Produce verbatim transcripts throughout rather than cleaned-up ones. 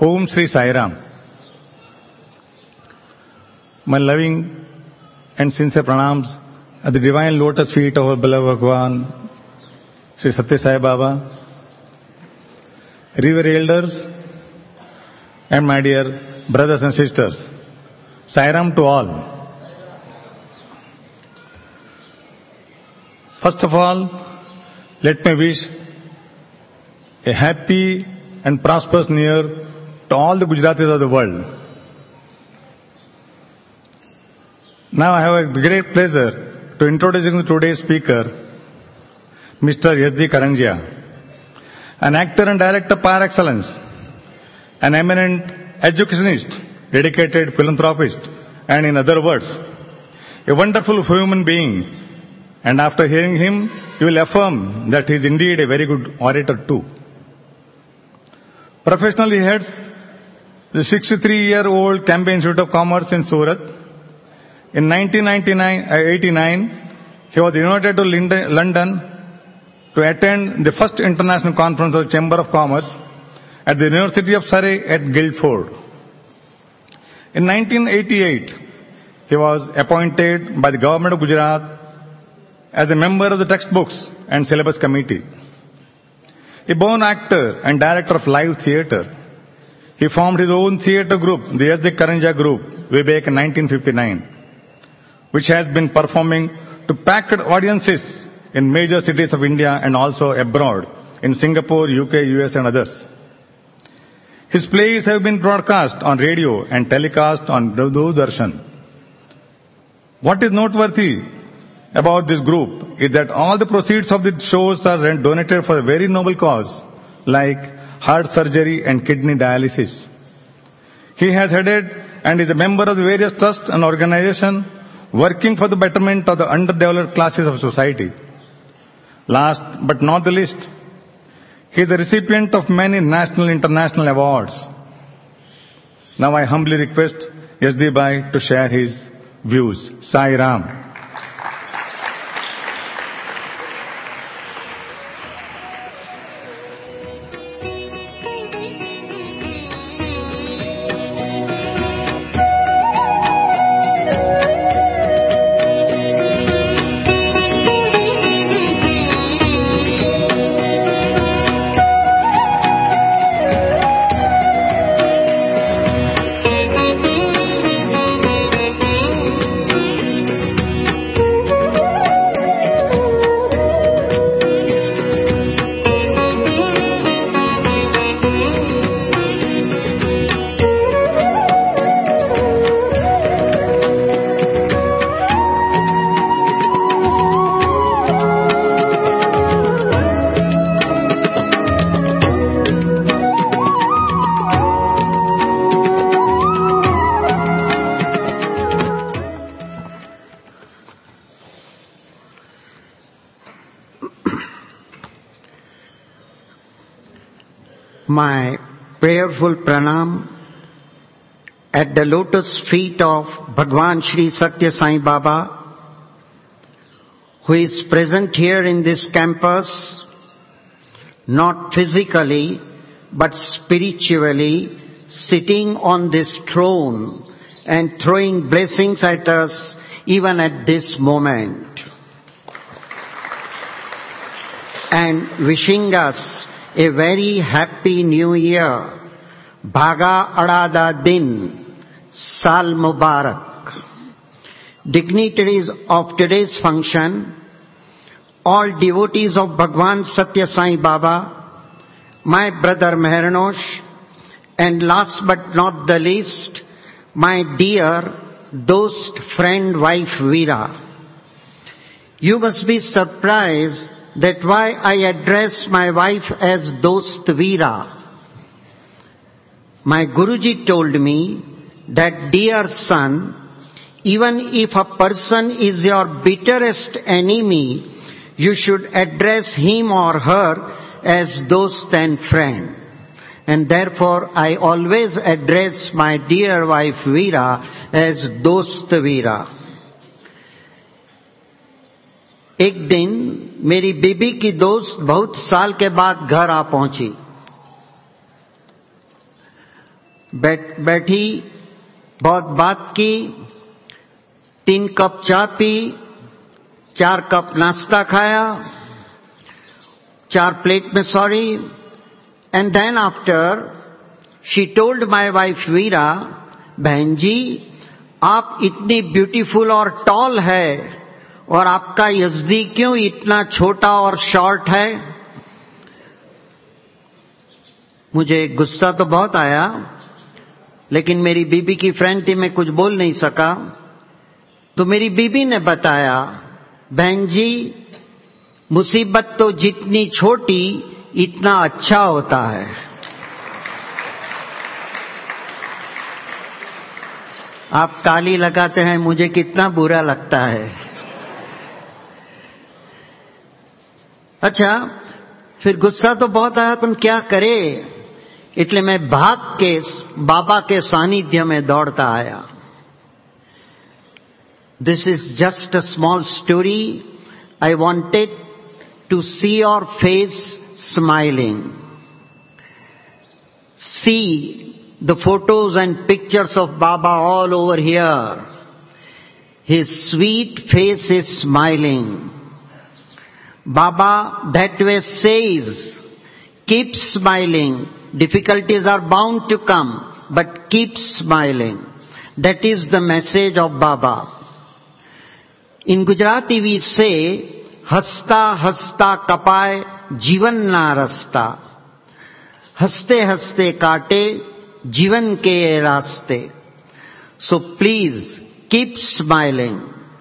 Om Sri Sai Ram. My loving and sincere pranams at the divine lotus feet of our beloved Bhagwan, Sri Satya Sai Baba, River Elders, and my dear brothers and sisters. Sai Ram to all. First of all, let me wish a happy and prosperous New Year to all the Gujaratis of the world. Now I have a great pleasure to introduce today's speaker, Mister S D Karanjia, an actor and director par excellence, an eminent educationist, dedicated philanthropist, and in other words, a wonderful human being. And after hearing him, you will affirm that he is indeed a very good orator too. Professionally, he heads the sixty-three-year-old Cambay Institute of Commerce in Surat. In nineteen eighty-nine, he was invited to London to attend the first international conference of the Chamber of Commerce at the University of Surrey at Guildford. In nineteen eighty-eight, he was appointed by the government of Gujarat as a member of the textbooks and syllabus committee. A born actor and director of live theatre, he formed his own theatre group, the S D Karanjia Group, way back in nineteen fifty-nine, which has been performing to packed audiences in major cities of India and also abroad, in Singapore, U K, U S and others. His plays have been broadcast on radio and telecast on Doordarshan. What is noteworthy about this group is that all the proceeds of the shows are donated for a very noble cause, like heart surgery and kidney dialysis. He has headed and is a member of the various trusts and organizations working for the betterment of the underdeveloped classes of society. Last but not the least, he is the recipient of many national and international awards. Now I humbly request S D Bhai to share his views. Sai Ram. My prayerful pranam at the lotus feet of Bhagwan Sri Satya Sai Baba, who is present here in this campus, not physically, but spiritually, sitting on this throne and throwing blessings at us even at this moment, and wishing us a very happy new year. Bhaga Adada Din, Sal Mubarak. Dignitaries of today's function, all devotees of Bhagwan Satya Sai Baba, my brother Mehernosh, and last but not the least, my dear dost friend wife Veera. You must be surprised that why I address my wife as Dost Veera. My Guruji told me that, dear son, even if a person is your bitterest enemy, you should address him or her as Dost and friend. And therefore I always address my dear wife Veera as Dost Veera. एक दिन मेरी बीबी की दोस्त बहुत साल के बाद घर आ पहुंची. बैठ बैठी, बहुत बात की, तीन कप चाय पी, चार कप नाश्ता खाया, चार प्लेट में sorry, and then after she told my wife Veera, बहन जी आप इतनी ब्यूटीफुल और टॉल है और आपका यजदी क्यों इतना छोटा और शॉर्ट है? मुझे गुस्सा तो बहुत आया, लेकिन मेरी बीबी की फ्रेंड थी, मैं कुछ बोल नहीं सका। तो मेरी बीबी ने बताया, बहन जी मुसीबत तो जितनी छोटी इतना अच्छा होता है। आप ताली लगाते हैं, मुझे कितना बुरा लगता है। अच्छा, फिर गुस्सा तो बहुत आया, पर क्या करे, इसलिए मैं भाग के बाबा के सानिध्य में दौड़ता आया। This is just a small story. I wanted to see your face smiling. See the photos and pictures of Baba all over here. His sweet face is smiling. Baba that way says, keep smiling. Difficulties are bound to come, but keep smiling. That is the message of Baba. In Gujarati we say, हंसता हंसता कपाए जीवन ना रस्ता, हंसते हंसते काटे जीवन के ये रास्ते. So please keep smiling.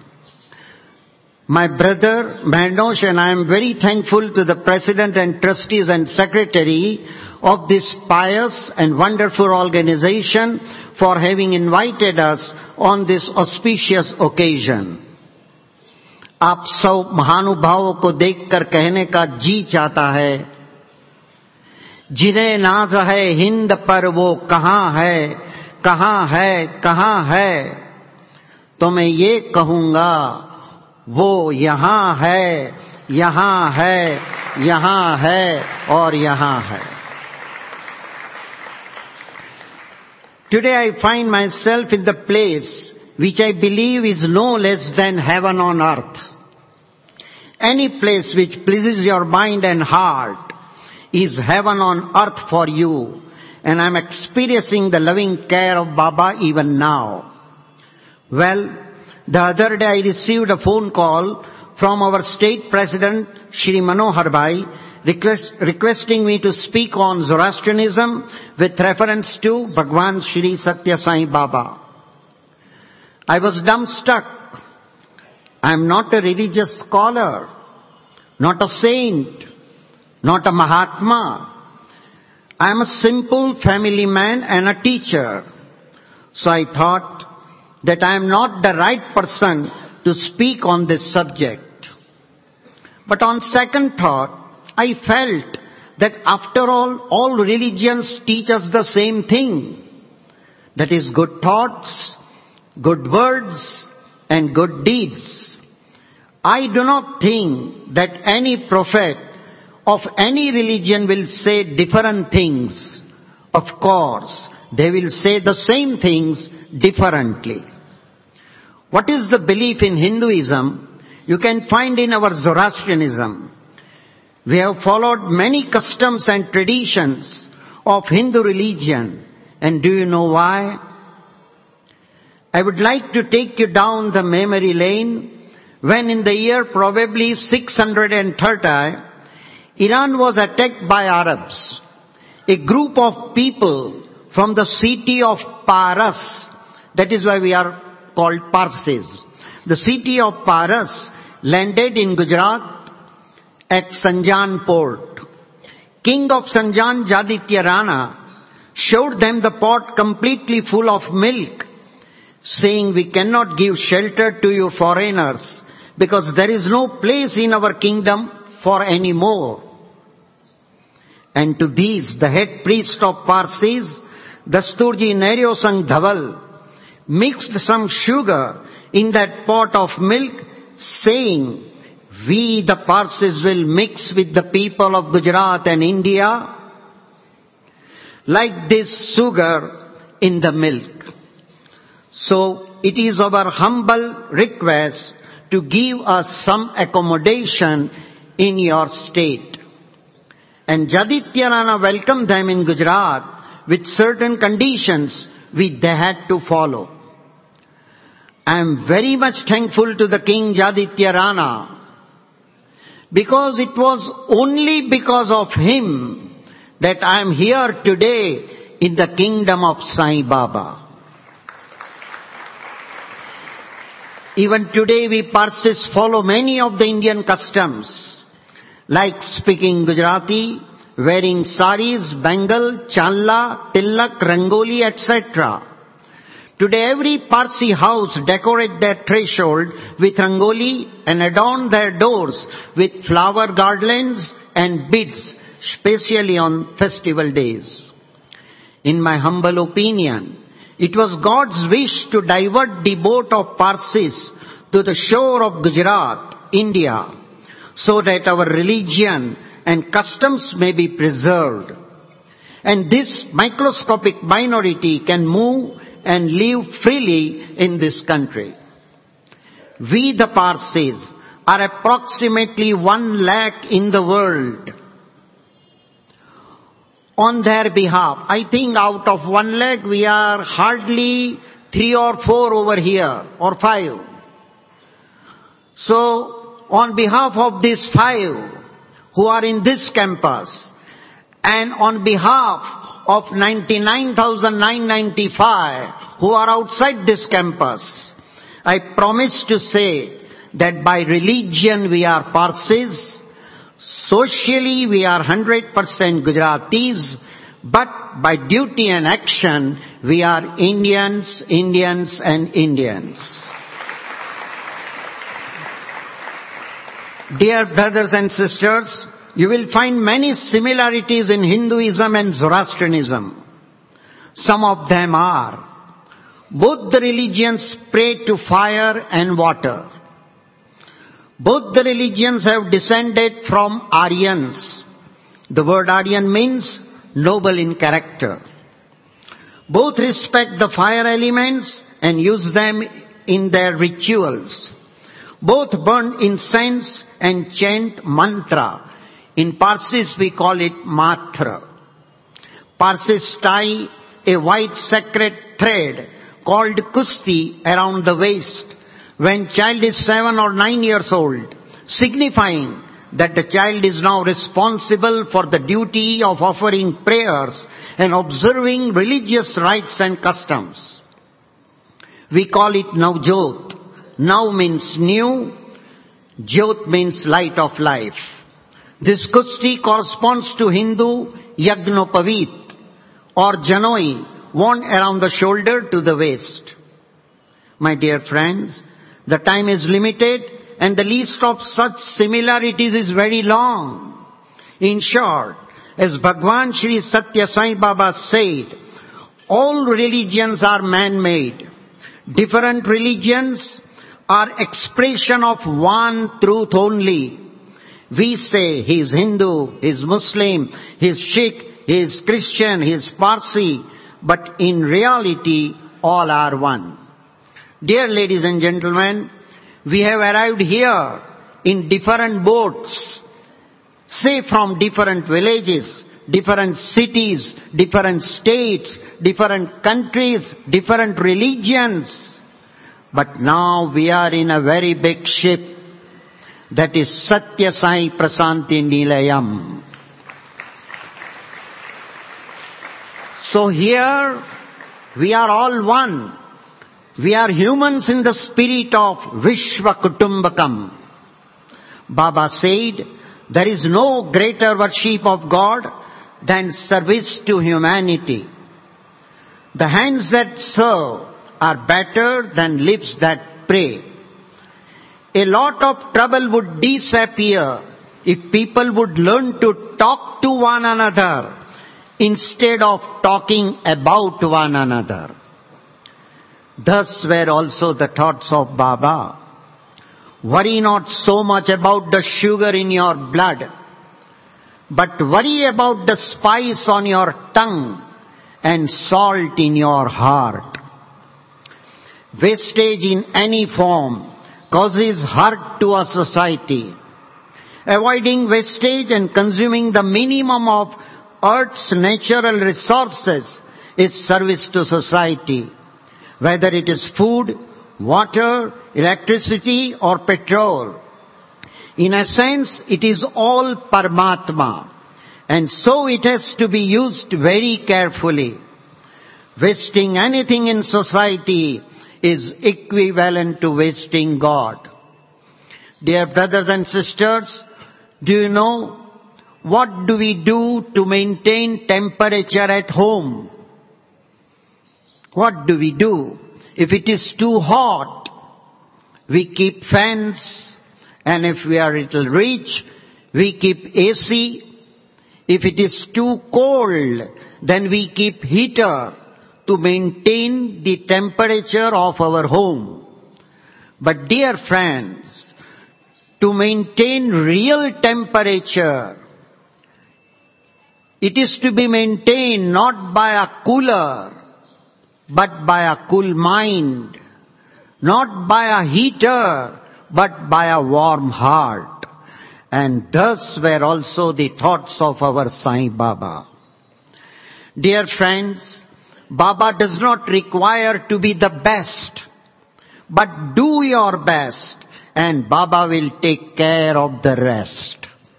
My brother Manoj and I am very thankful to the President and Trustees and Secretary of this pious and wonderful organization for having invited us on this auspicious occasion. आप सब महानुभावों को देखकर कहने का जी चाहता है, जिन्हें नाज है हिंद पर वो कहाँ है, कहाँ है, कहाँ है, तो मैं ये कहूंगा वो यहाँ है, यहाँ है, यहाँ है और यहाँ है. Today I find myself in the place which I believe is no less than heaven on earth. Any place which pleases your mind and heart is heaven on earth for you, and I am experiencing the loving care of Baba even now. Well, the other day I received a phone call from our state president, Shri Manohar Bhai, request, requesting me to speak on Zoroastrianism with reference to Bhagwan Shri Satya Sai Baba. I was dumbstruck. I am not a religious scholar, not a saint, not a Mahatma. I am a simple family man and a teacher. So I thought that I am not the right person to speak on this subject. But on second thought, I felt that after all, all religions teach us the same thing. That is good thoughts, good words, and good deeds. I do not think that any prophet of any religion will say different things. Of course, they will say the same things differently. What is the belief in Hinduism? You can find in our Zoroastrianism. We have followed many customs and traditions of Hindu religion. And do you know why? I would like to take you down the memory lane when in the year probably six hundred thirty, Iran was attacked by Arabs. A group of people from the city of Paras, that is why we are called Parsis. The city of Paras landed in Gujarat at Sanjan port. King of Sanjan, Jaditya Rana, showed them the pot completely full of milk, saying, we cannot give shelter to you foreigners because there is no place in our kingdom for any more. And to these, the head priest of Parsis, Dasturji Neryo Sang Dhaval, mixed some sugar in that pot of milk, saying, we the Parsis will mix with the people of Gujarat and India. Like this sugar in the milk. So it is our humble request to give us some accommodation in your state. And Jaditya Rana welcomed them in Gujarat with certain conditions which they had to follow. I am very much thankful to the King Jaditya Rana, because it was only because of him that I am here today in the kingdom of Sai Baba. Even today we Parsis follow many of the Indian customs, like speaking Gujarati, wearing saris, bangle, challa, tillak, rangoli, et cetera. Today every Parsi house decorate their threshold with rangoli and adorn their doors with flower garlands and beads, especially on festival days. In my humble opinion, it was God's wish to divert the boat of Parsis to the shore of Gujarat, India, so that our religion and customs may be preserved. And this microscopic minority can move and live freely in this country. We the Parsis are approximately one lakh in the world. On their behalf, I think out of one lakh we are hardly three or four over here, or five. So, on behalf of these five who are in this campus, and on behalf of ninety-nine thousand nine hundred ninety-five who are outside this campus, I promise to say that by religion we are Parsis, socially we are one hundred percent Gujaratis, but by duty and action we are Indians, Indians and Indians. Dear brothers and sisters, you will find many similarities in Hinduism and Zoroastrianism. Some of them are: both the religions pray to fire and water. Both the religions have descended from Aryans. The word Aryan means noble in character. Both respect the fire elements and use them in their rituals. Both burn incense and chant mantra. In Parsis we call it matra. Parsis tie a white sacred thread called kusti around the waist when child is seven or nine years old, signifying that the child is now responsible for the duty of offering prayers and observing religious rites and customs. We call it Navjot. Nav means new, Jyot means light of life. This kusti corresponds to Hindu Yagnopavit or Janoi, worn around the shoulder to the waist. My dear friends, the time is limited and the list of such similarities is very long. In short, as Bhagwan Sri Satya Sai Baba said, all religions are man-made. Different religions are expression of one truth only. We say he is Hindu, he is Muslim, he is Sikh, he is Christian, he is Parsi, but in reality all are one. Dear ladies and gentlemen, we have arrived here in different boats, say from different villages, different cities, different states, different countries, different religions. But now we are in a very big ship, that is Satya Sai Prasanti Nilayam. So here we are all one. We are humans in the spirit of Vishwa Kutumbakam. Baba said, there is no greater worship of God than service to humanity. The hands that serve are better than lips that pray. A lot of trouble would disappear if people would learn to talk to one another instead of talking about one another. Thus were also the thoughts of Baba. Worry not so much about the sugar in your blood, but worry about the spice on your tongue and salt in your heart. Wastage in any form causes hurt to a society. Avoiding wastage and consuming the minimum of Earth's natural resources is service to society, whether it is food, water, electricity or petrol. In a sense, it is all Paramatma, and so it has to be used very carefully. Wasting anything in society is equivalent to wasting God. Dear brothers and sisters, do you know what do we do to maintain temperature at home? What do we do? If it is too hot, we keep fans, and if we are a little rich, we keep A C. If it is too cold, then we keep heater to maintain the temperature of our home. But dear friends, to maintain real temperature, it is to be maintained not by a cooler, but by a cool mind, not by a heater, but by a warm heart. And thus were also the thoughts of our Sai Baba. Dear friends, Baba does not require to be the best, but do your best, and Baba will take care of the rest.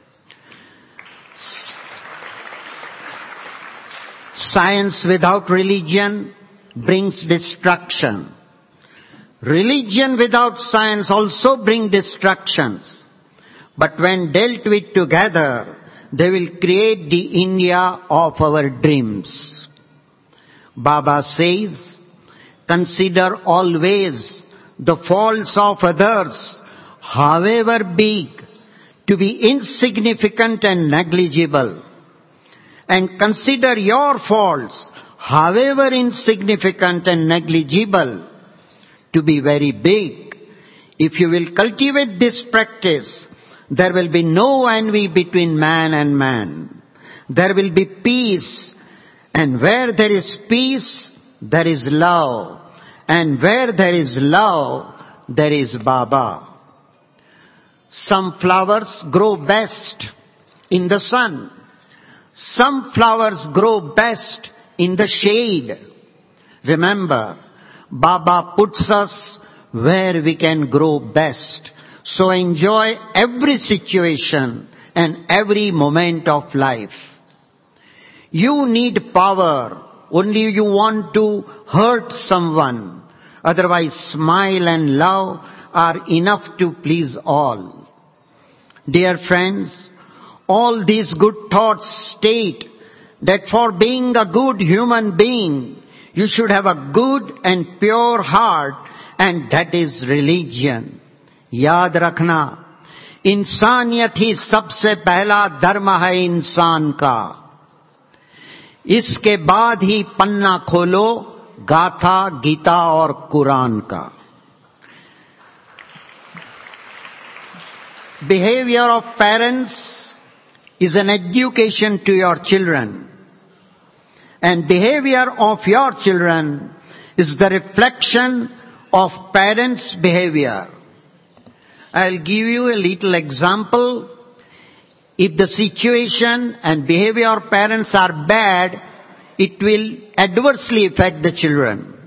Science without religion brings destruction. Religion without science also brings destructions. But when dealt with together, they will create the India of our dreams. Baba says, consider always the faults of others, however big, to be insignificant and negligible. And consider your faults, however insignificant and negligible, to be very big. If you will cultivate this practice, there will be no envy between man and man. There will be peace. And where there is peace, there is love. And where there is love, there is Baba. Some flowers grow best in the sun. Some flowers grow best in the shade. Remember, Baba puts us where we can grow best. So enjoy every situation and every moment of life. You need power only you want to hurt someone. Otherwise, smile and love are enough to please all. Dear friends, all these good thoughts state that for being a good human being, you should have a good and pure heart, and that is religion. याद रखना, इंसानियत ही सबसे पहला धर्म है इंसान का. इसके बाद ही पन्ना खोलो गाथा, गीता और कुरान का. Behavior of parents is an education to your children. And behavior of your children is the reflection of parents' behavior. I'll give you a little example. If the situation and behavior of parents are bad, it will adversely affect the children.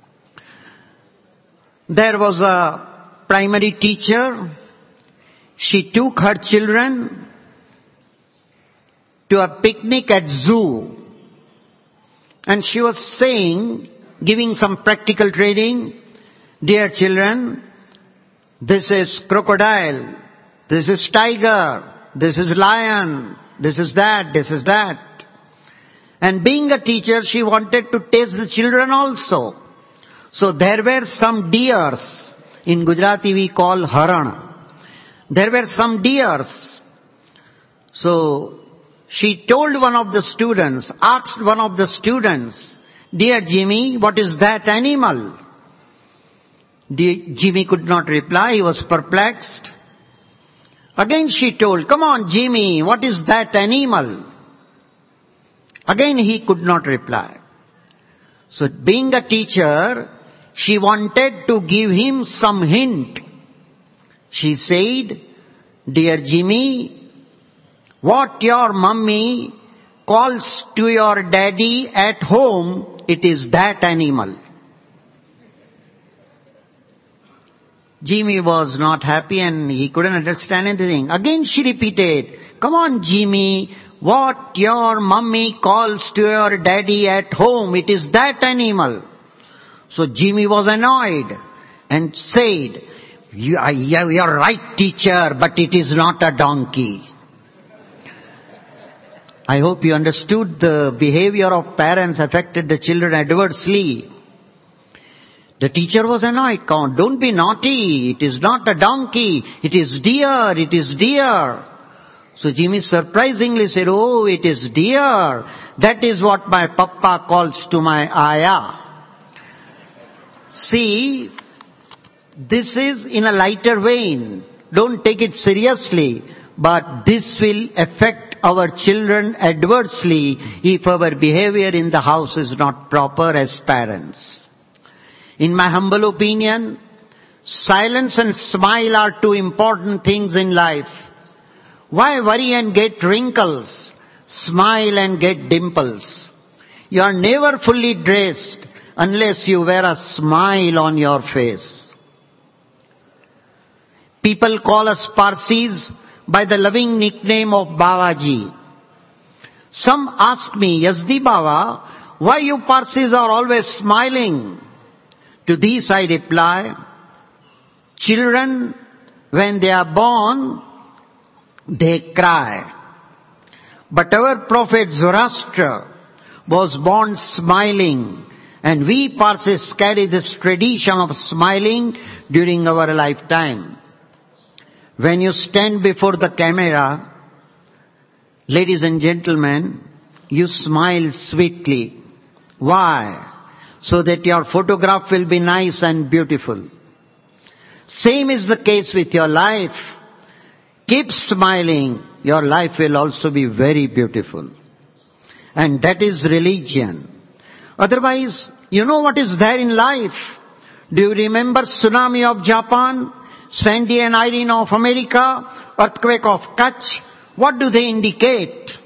There was a primary teacher. She took her children to a picnic at zoo. And she was saying, giving some practical training, dear children, this is crocodile, this is tiger, this is lion, this is that, this is that. And being a teacher, she wanted to taste the children also. So there were some deers. In Gujarati we call haran. There were some deers. So she told one of the students, asked one of the students, dear Jimmy, what is that animal? Jimmy could not reply. He was perplexed. Again she told, come on Jimmy, what is that animal? Again he could not reply. So being a teacher, she wanted to give him some hint. She said, "Dear Jimmy, what your mummy calls to your daddy at home, it is that animal." Jimmy was not happy and he couldn't understand anything. Again she repeated, "Come on, Jimmy, what your mummy calls to your daddy at home, it is that animal." So Jimmy was annoyed and said, you are, you are right, teacher, but it is not a donkey." I hope you understood the behavior of parents affected the children adversely. The teacher was annoyed. "Come on, don't be naughty. It is not a donkey. It is deer. It is deer." So Jimmy surprisingly said, "Oh, it is deer. That is what my papa calls to my ayah." See, this is in a lighter vein. Don't take it seriously. But this will affect our children adversely if our behavior in the house is not proper as parents. In my humble opinion, silence and smile are two important things in life. Why worry and get wrinkles? Smile and get dimples. You are never fully dressed unless you wear a smile on your face. People call us Parsis by the loving nickname of Babaji. Some ask me, "Yazdi Baba, why you Parsis are always smiling?" To this I reply, children, when they are born, they cry. But our prophet Zoroaster was born smiling, and we Parsis carry this tradition of smiling during our lifetime. When you stand before the camera, ladies and gentlemen, you smile sweetly. Why? So that your photograph will be nice and beautiful. Same is the case with your life. Keep smiling, your life will also be very beautiful. And that is religion. Otherwise, you know what is there in life. Do you remember tsunami of Japan, Sandy and Irene of America, earthquake of Kutch? What do they indicate?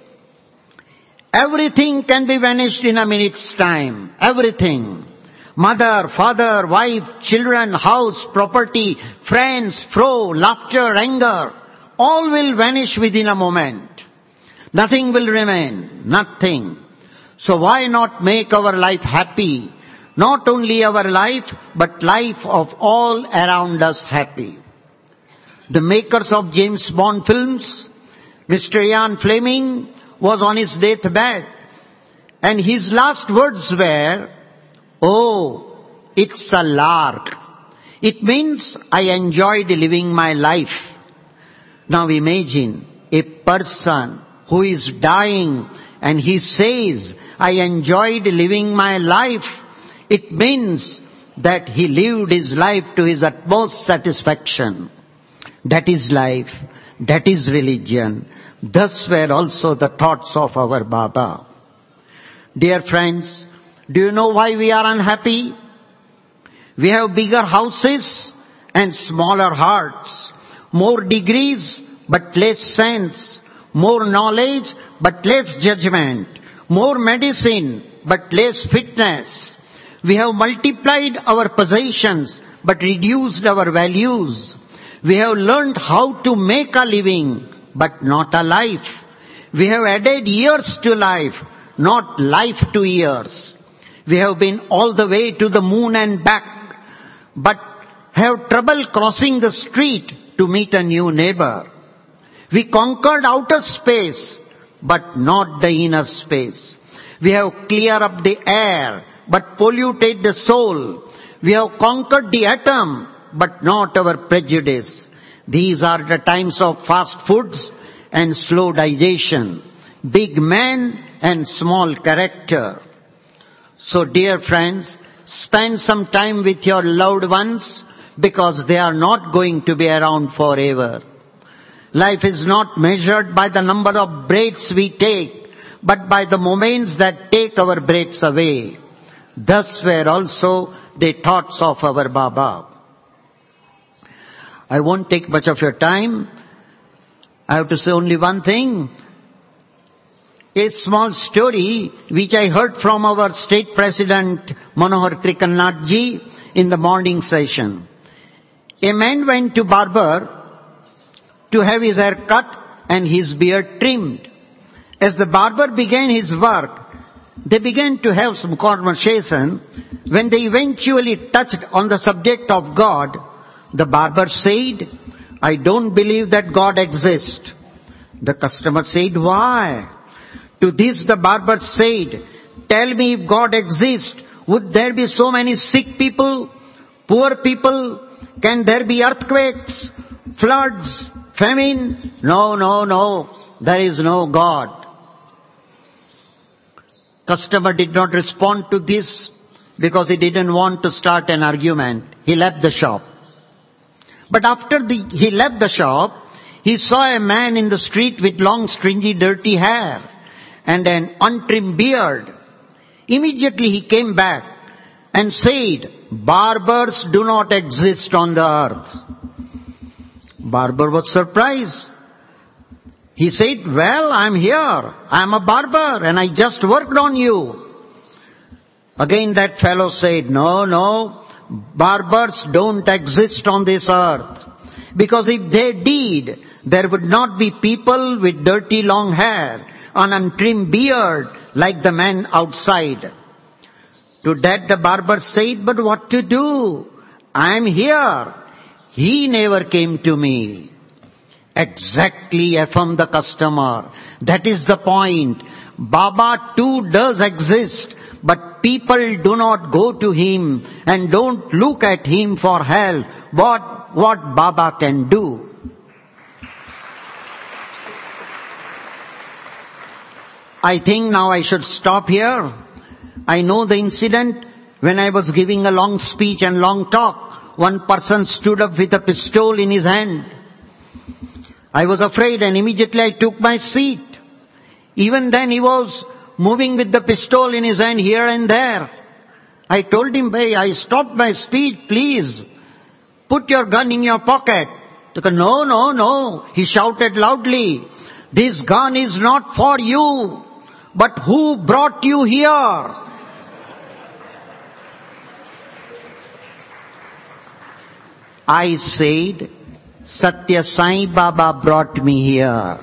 Everything can be vanished in a minute's time. Everything. Mother, father, wife, children, house, property, friends, fro, laughter, anger. All will vanish within a moment. Nothing will remain. Nothing. So why not make our life happy? Not only our life, but life of all around us happy. The makers of James Bond films, Mister Ian Fleming, was on his deathbed. And his last words were, "Oh, it's a lark." It means I enjoyed living my life. Now imagine a person who is dying and he says, "I enjoyed living my life." It means that he lived his life to his utmost satisfaction. That is life. That is religion. Thus were also the thoughts of our Baba. Dear friends, do you know why we are unhappy? We have bigger houses and smaller hearts, more degrees but less sense, more knowledge but less judgment, more medicine but less fitness. We have multiplied our possessions but reduced our values. We have learned how to make a living but not a life. We have added years to life, not life to years. We have been all the way to the moon and back, but have trouble crossing the street to meet a new neighbor. We conquered outer space, but not the inner space. We have cleared up the air, but polluted the soul. We have conquered the atom, but not our prejudice. These are the times of fast foods and slow digestion, big man and small character. So dear friends, spend some time with your loved ones because they are not going to be around forever. Life is not measured by the number of breaths we take, but by the moments that take our breaths away. Thus were also the thoughts of our Baba. I won't take much of your time. I have to say only one thing. A small story which I heard from our state president Manohar Trikannath ji in the morning session. A man went to barber to have his hair cut and his beard trimmed. As the barber began his work, they began to have some conversation. When they eventually touched on the subject of God, the barber said, "I don't believe that God exists." The customer said, "Why?" To this the barber said, "Tell me, if God exists, would there be so many sick people, poor people? Can there be earthquakes, floods, famine? No, no, no. There is no God." Customer did not respond to this because he didn't want to start an argument. He left the shop. But after the, he left the shop, he saw a man in the street with long, stringy, dirty hair and an untrimmed beard. Immediately he came back and said, "Barbers do not exist on the earth." Barber was surprised. He said, "Well, I'm here. I'm a barber and I just worked on you." Again that fellow said, "No, no, barbers don't exist on this earth. Because if they did, there would not be people with dirty long hair, an untrimmed beard like the man outside." To that the barber said, "But what to do? I'm here. He never came to me." Exactly, affirmed the customer. That is the point. Baba too does exist, but people do not go to him and don't look at him for help. What, what Baba can do? I think now I should stop here. I know the incident when I was giving a long speech and long talk. One person stood up with a pistol in his hand. I was afraid and immediately I took my seat. Even then he was moving with the pistol in his hand here and there. I told him, "Bhai, I stopped my speech, please. Put your gun in your pocket." He said, "No, no, no." He shouted loudly, "This gun is not for you, but who brought you here?" I said, "Satya Sai Baba brought me here."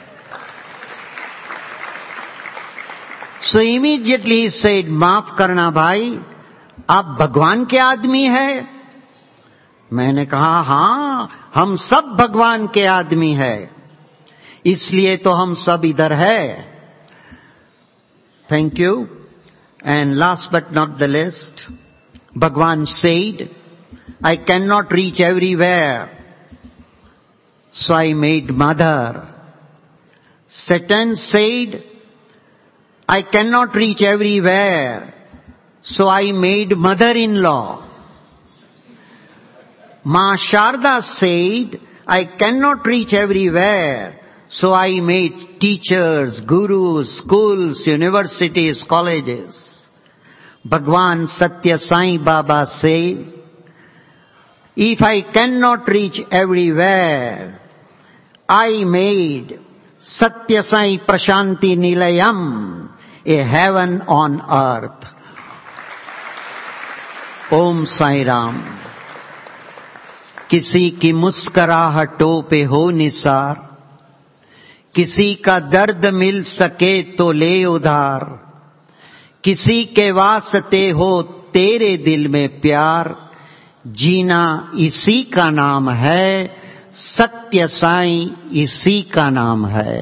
So immediately he said, "माफ करना भाई, आप भगवान के आदमी है?" मैंने कहा, "हाँ, हम सब भगवान के आदमी है, इसलिए तो हम सब इधर है." Thank you. And last but not the least, Bhagwan said, "I cannot reach everywhere, so I made mother." Satan said, "I cannot reach everywhere, so I made mother-in-law." Ma Sharda said, "I cannot reach everywhere, so I made teachers, gurus, schools, universities, colleges." Bhagwan Satya Sai Baba said, "If I cannot reach everywhere, I made Satya Sai Prashanti Nilayam, a heaven on earth." Om Sai Ram. किसी की मुस्कुराहटों पे हो निसार, किसी का दर्द मिल सके तो ले उधार, किसी के वास्ते हो तेरे दिल में प्यार, जीना इसी का नाम है, सत्य साईं इसी का नाम है।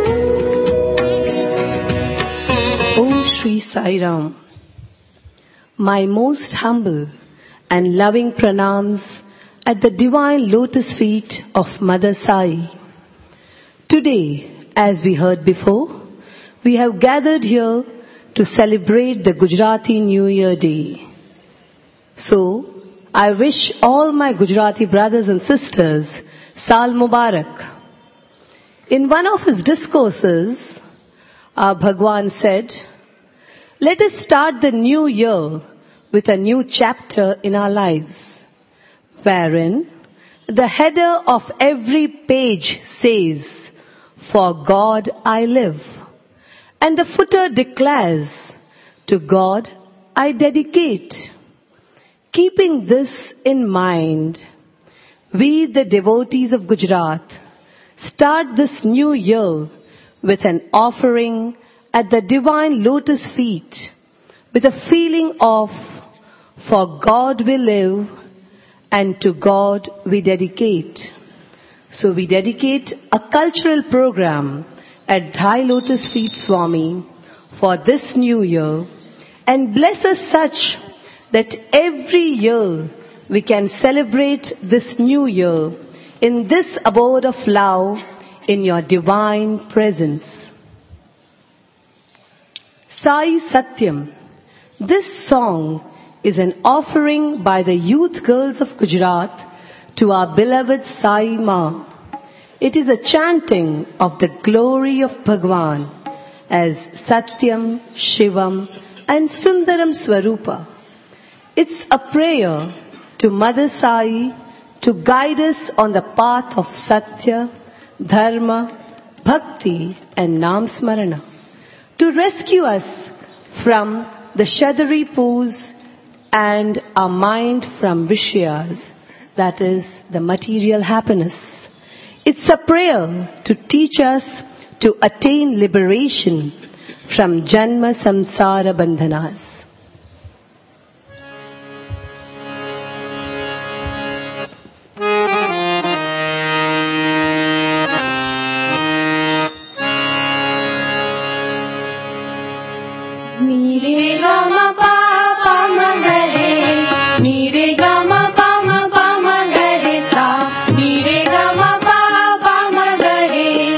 Sai Ram. My most humble and loving pranams at the divine lotus feet of Mother Sai. Today, as we heard before, we have gathered here to celebrate the Gujarati New Year Day. So, I wish all my Gujarati brothers and sisters Saal Mubarak. In one of his discourses, our Bhagwan said, let us start the new year with a new chapter in our lives, wherein the header of every page says, for God I live, and the footer declares, to God I dedicate. Keeping this in mind, we the devotees of Gujarat start this new year with an offering at the divine lotus feet with a feeling of, for God we live and to God we dedicate. So we dedicate a cultural program at Thy Lotus Feet Swami for this new year and bless us such that every year we can celebrate this new year in this abode of love in your divine presence. Sai Satyam. This song is an offering by the youth girls of Gujarat to our beloved Sai Ma. It is a chanting of the glory of Bhagwan as Satyam, Shivam and Sundaram Swarupa. It's a prayer to Mother Sai to guide us on the path of Satya, Dharma, Bhakti and Nam Smarana, to rescue us from the Shadari pose and our mind from Vishyas, that is the material happiness. It's a prayer to teach us to attain liberation from Janma Samsara Bandhanas.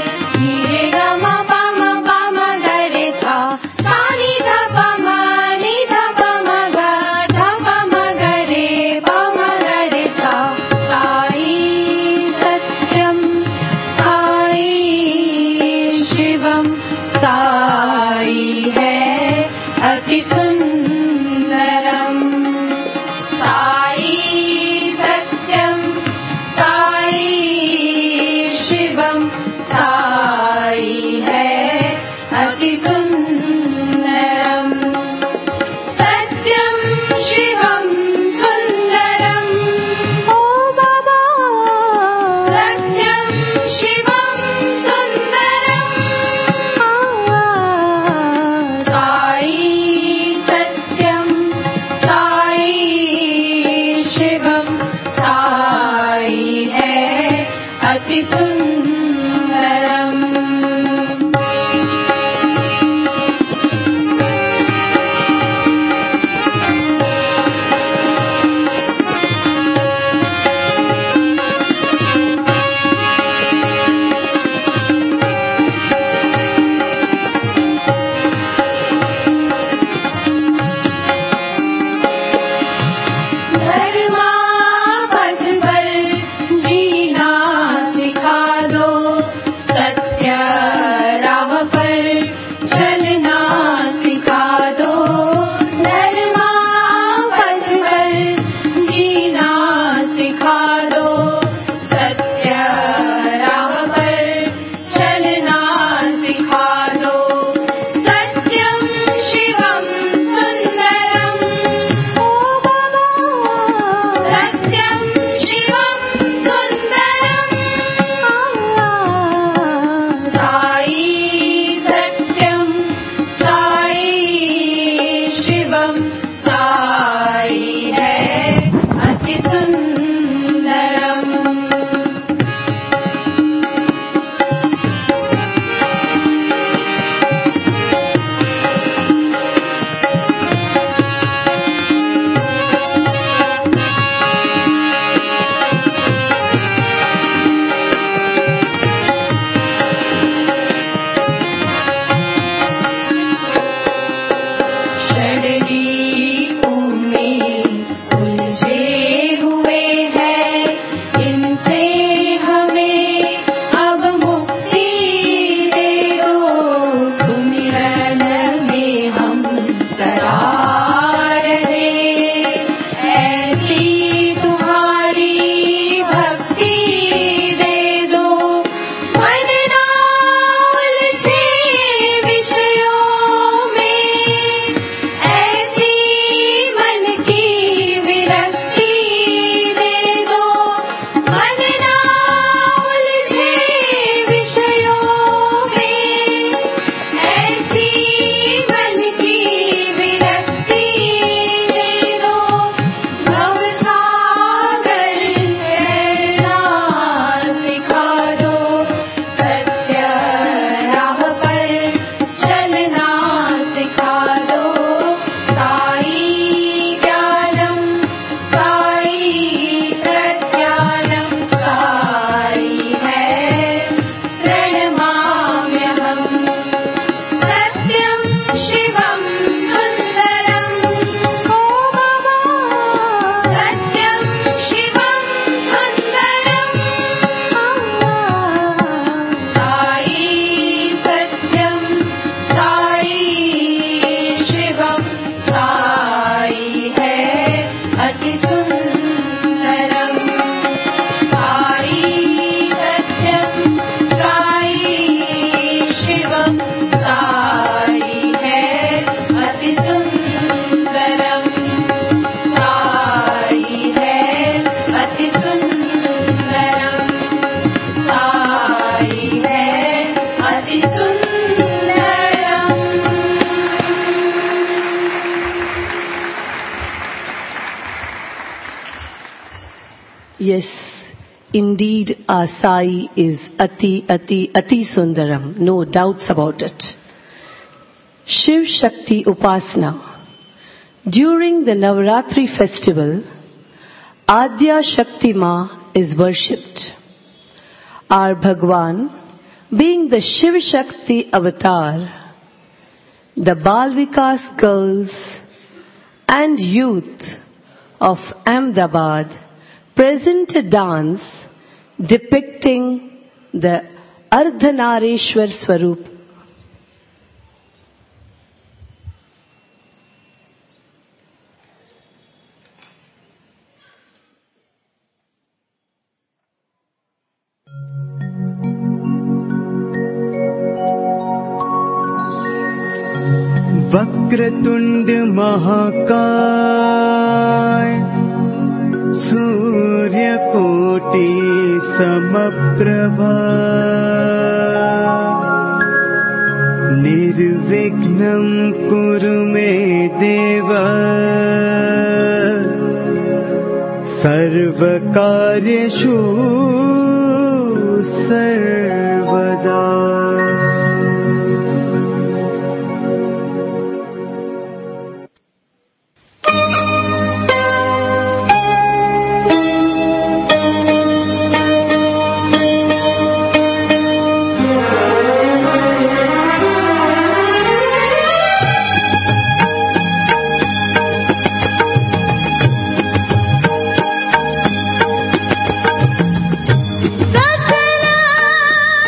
Sani da pa ma ni Yes, indeed our Sai is Ati, Ati, Ati Sundaram. No doubts about it. Shiv Shakti Upasana. During the Navaratri festival, Adya Shakti Ma is worshipped. Our Bhagwan, being the Shiv Shakti avatar, the Balvikas girls and youth of Ahmedabad present a dance depicting the Ardhanareshwar Swarup. Vakratunda महाकाय सूर्यकोटि समप्रभा निर्विघ्नं कुरु मे देव सर्वकार्येषु सर्वदा। Sakala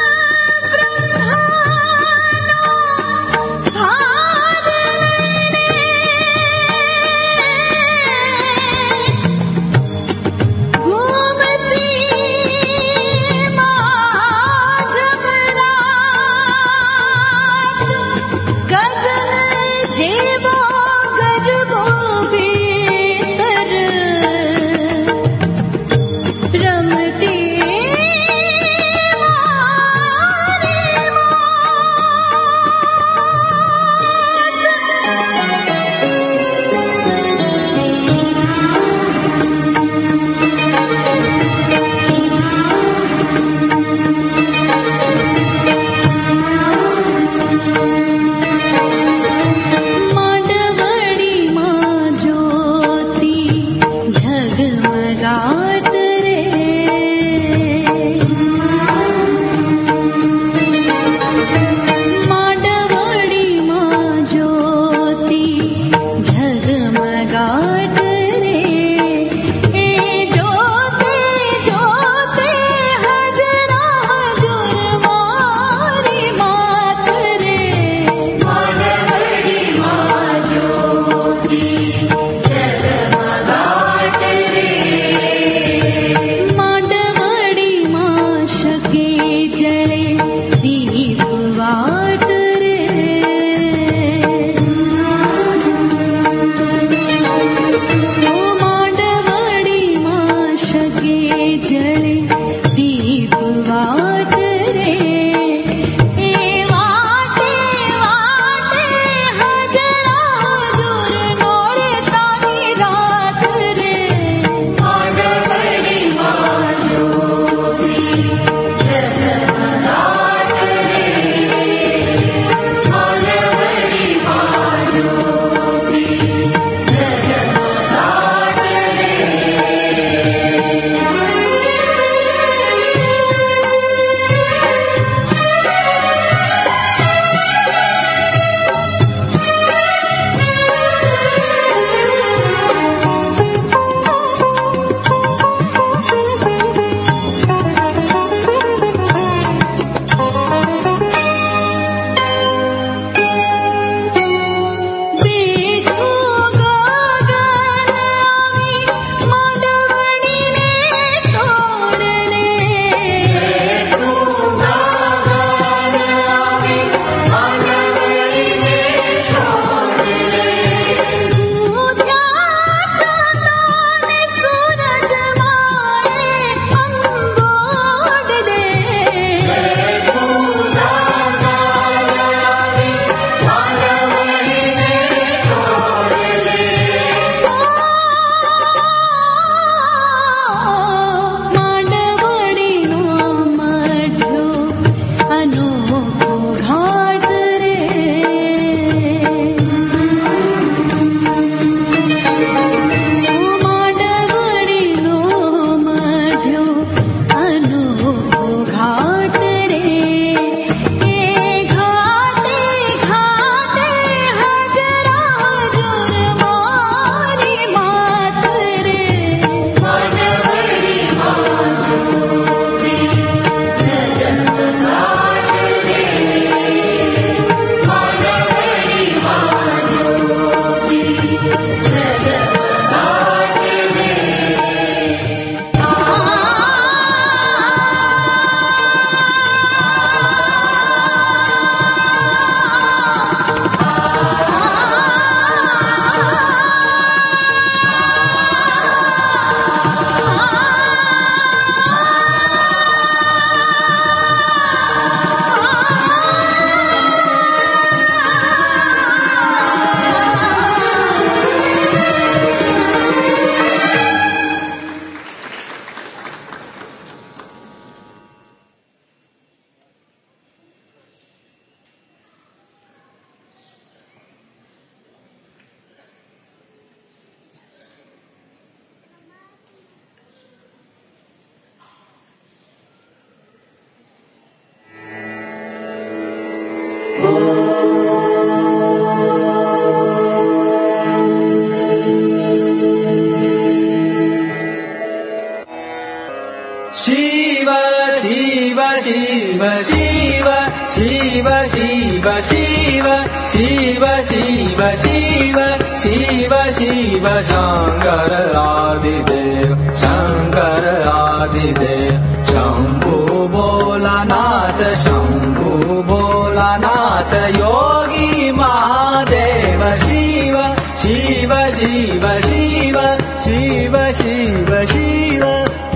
Shiva Shiva Shiva Shiva Shiva Shiva Shiva Shiva Shiva Shiva Shankar Adidev Shankar Adidev Shambhu Bholanath Shambhu Bholanath Yogi Mahadeva Shiva Shiva Shiva Shiva Shiva Shiva Shiva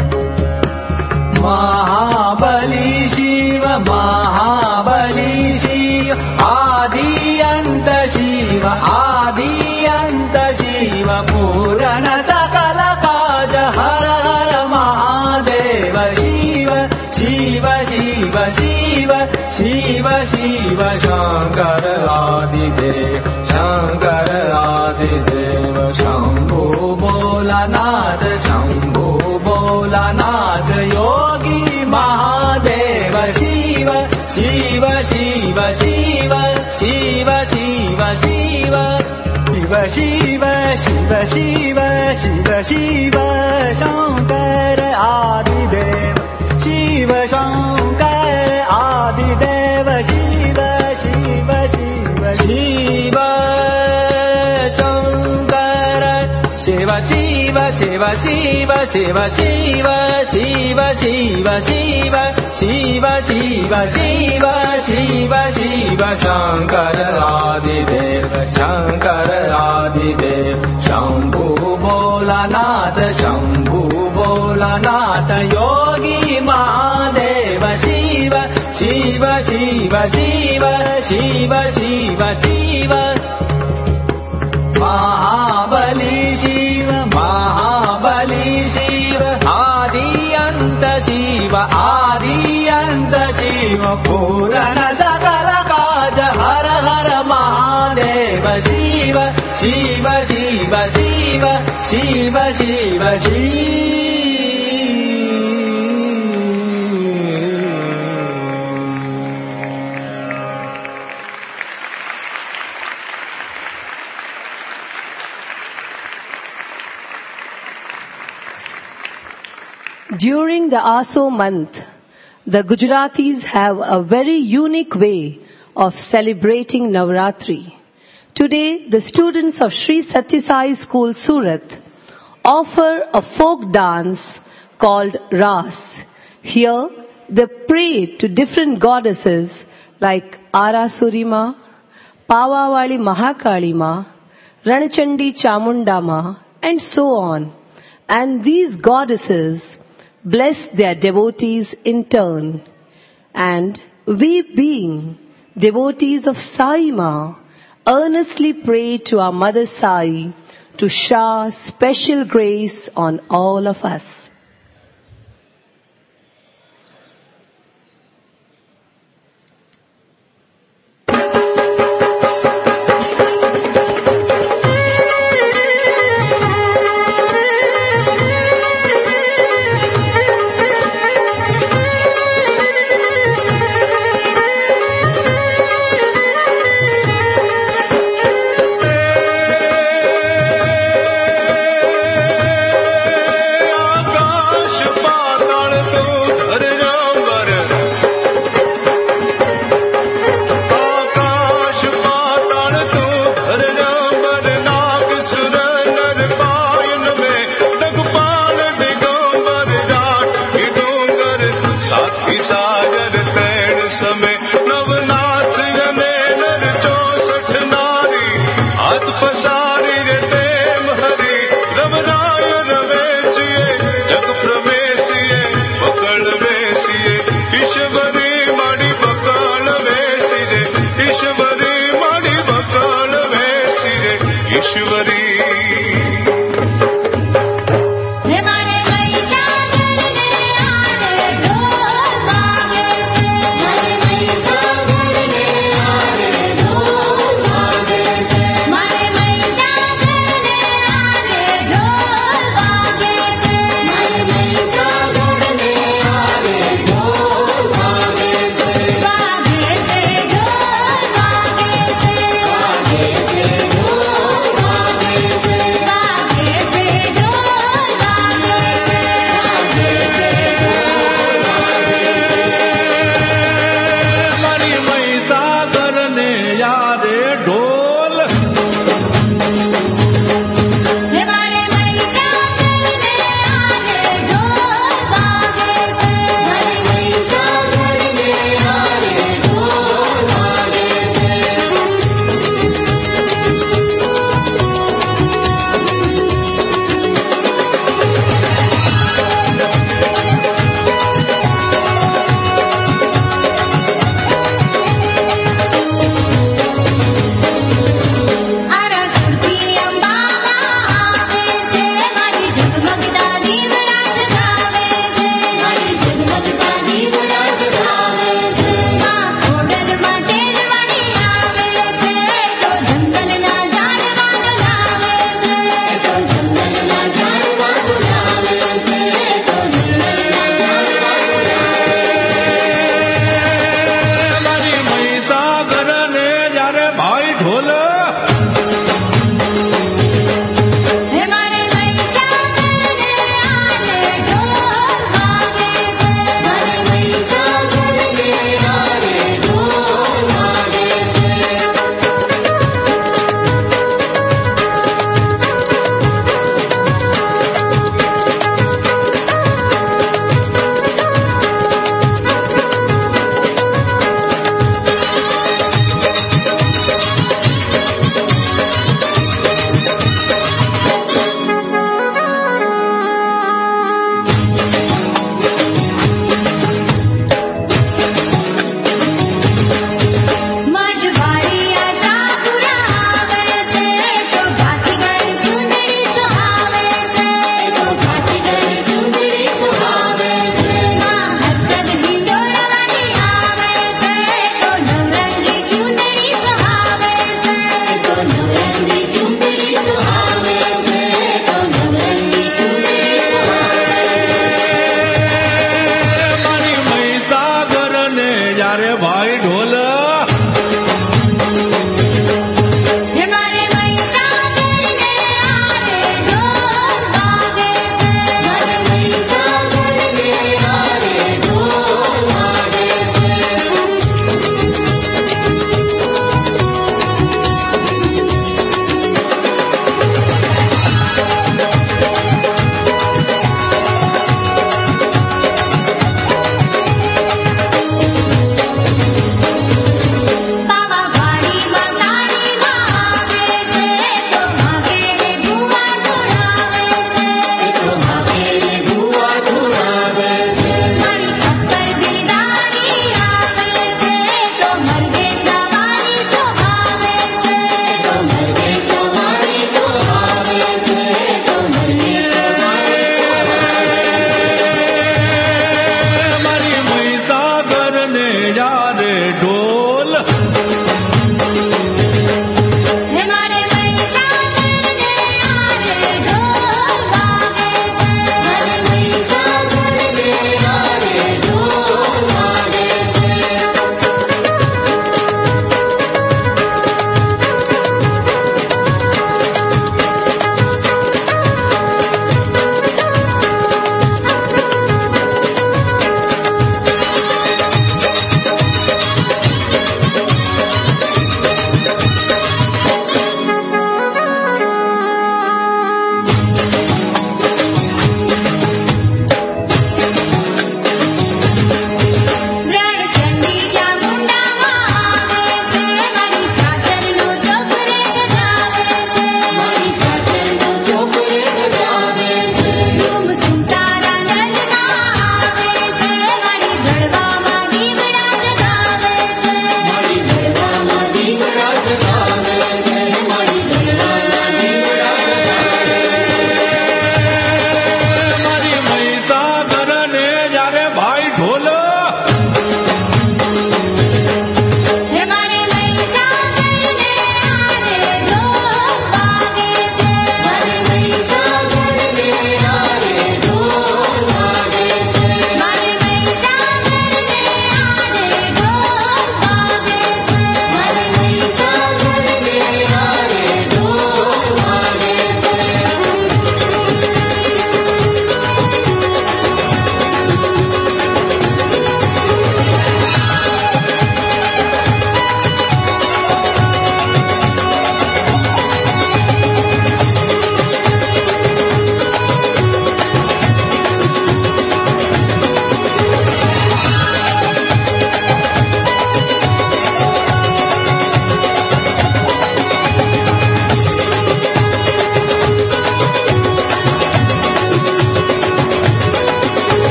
Mahabali Shiva Mahabali Shiva Adi Anta Shiva Adi Anta Shiva Purana Sakala Kaja Hara Hara Mahadeva Shiva Shiva Shiva Shiva Shiva Shiva Shankar Adidev Shankar Adidev Shambhu Bholanath Shambhu Bholanath Yogi Mahadeva Shiva Shiva Shiva Shiva Shiva Shiva Shiva Shiva Shiva Shiva Shiva Shiva Shiva Shankar Adidev Shiva Shankar Adidev Shiva Shiva Shiva Shiva Shankar Shiva Shiva Shiva Shiva Shiva Shiva Shiva Shiva Shiva Shiva Shiva Shiva Shiva Shiva Shankar Adidev Shankar Adidev Shambhu Bholanath Shambhu Bholanath Yogi Mahadeva Shiva Shiva Shiva Shiva Shiva Shiva Shiva Mahabali Shiva Mahabali Shiva Adi Anta Shiva Adi Anta Shiva Purana Sakala Kaja Hara Hara Mahadeva Shiva Shiva Shiva Shiva Shiva Shiva Shiva During the Aso month, the Gujaratis have a very unique way of celebrating Navratri. Today, the students of Sri Satya Sai School, Surat, offer a folk dance called Ras. Here, they pray to different goddesses like Arasurima, Pavavali Mahakalima, Ranachandi Chamundama, and so on. And these goddesses bless their devotees in turn. And we, being devotees of Sai Ma, earnestly pray to our Mother Sai to shower special grace on all of us. Agar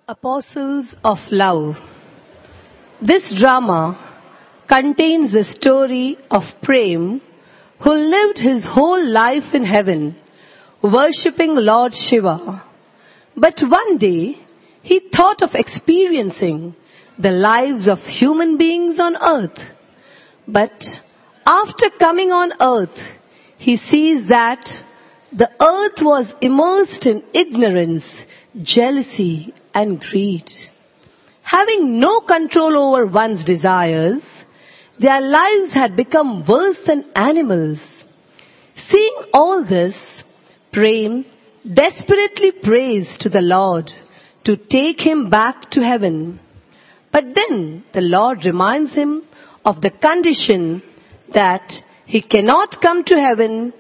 Apostles of Love. This drama contains the story of Prem, who lived his whole life in heaven, worshipping Lord Shiva. But one day, he thought of experiencing the lives of human beings on earth. But after coming on earth, he sees that the earth was immersed in ignorance, jealousy, and greed. Having no control over one's desires, their lives had become worse than animals. Seeing all this, Prem desperately prays to the Lord to take him back to heaven. But then the Lord reminds him of the condition that he cannot come to heaven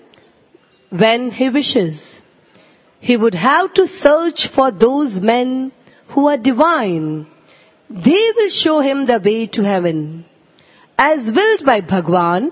when he wishes. He would have to search for those men who are divine. They will show him the way to heaven. As willed by Bhagwan,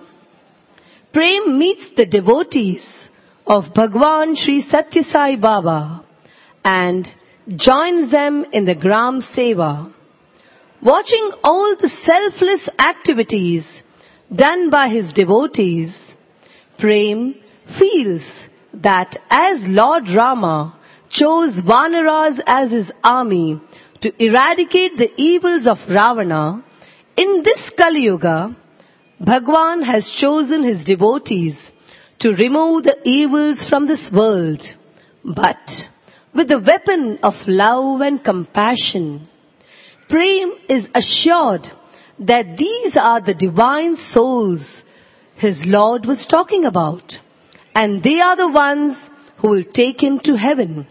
Prem meets the devotees of Bhagwan Sri Satya Sai Baba and joins them in the Gram Seva. Watching all the selfless activities done by his devotees, Prem feels that as Lord Rama chose Vanaras as his army to eradicate the evils of Ravana, in this Kali Yuga, Bhagwan has chosen his devotees to remove the evils from this world, but with the weapon of love and compassion. Prem is assured that these are the divine souls his Lord was talking about, and they are the ones who will take him to heaven.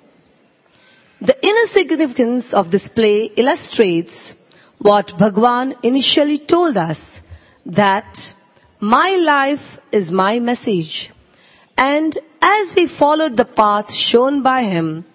The inner significance of this play illustrates what Bhagwan initially told us, that my life is my message. And as we followed the path shown by him,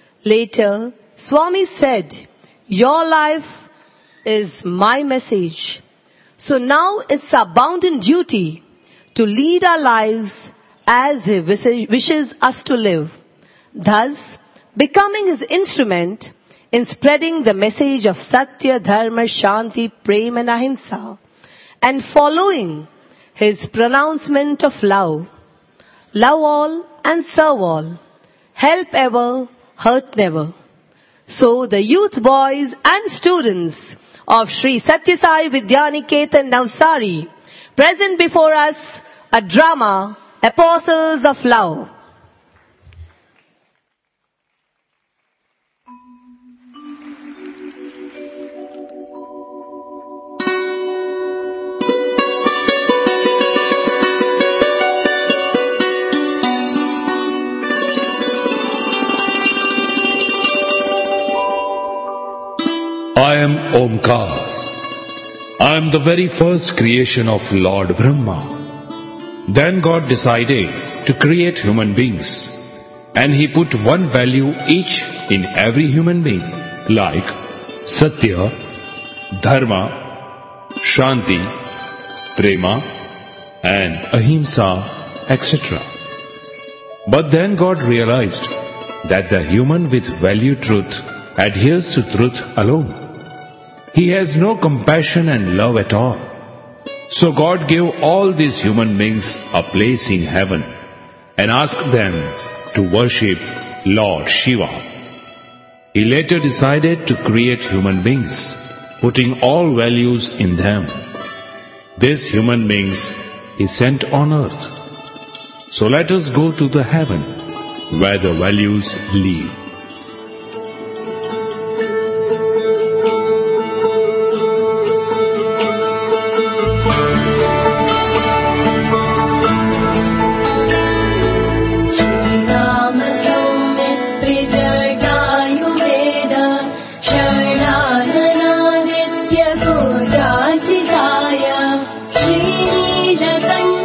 later Swami said, your life is my message. So now it's our bounden duty to lead our lives as he wishes us to live, thus becoming his instrument in spreading the message of Satya, Dharma, Shanti, Prema and Ahimsa, and following his pronouncement of love. Love all and serve all. Help ever, hurt never. So the youth boys and students of Sri Satya Sai Vidyaniketan Navsari present before us a drama, Apostles of Love. I am Omkar. I am the very first creation of Lord Brahma. Then God decided to create human beings, and He put one value each in every human being, like Satya, Dharma, Shanti, Prema, and Ahimsa, et cetera. But then God realized that the human with value truth adheres to truth alone. He has no compassion and love at all. So God gave all these human beings a place in heaven and asked them to worship Lord Shiva. He later decided to create human beings, putting all values in them. These human beings He sent on earth. So let us go to the heaven where the values live.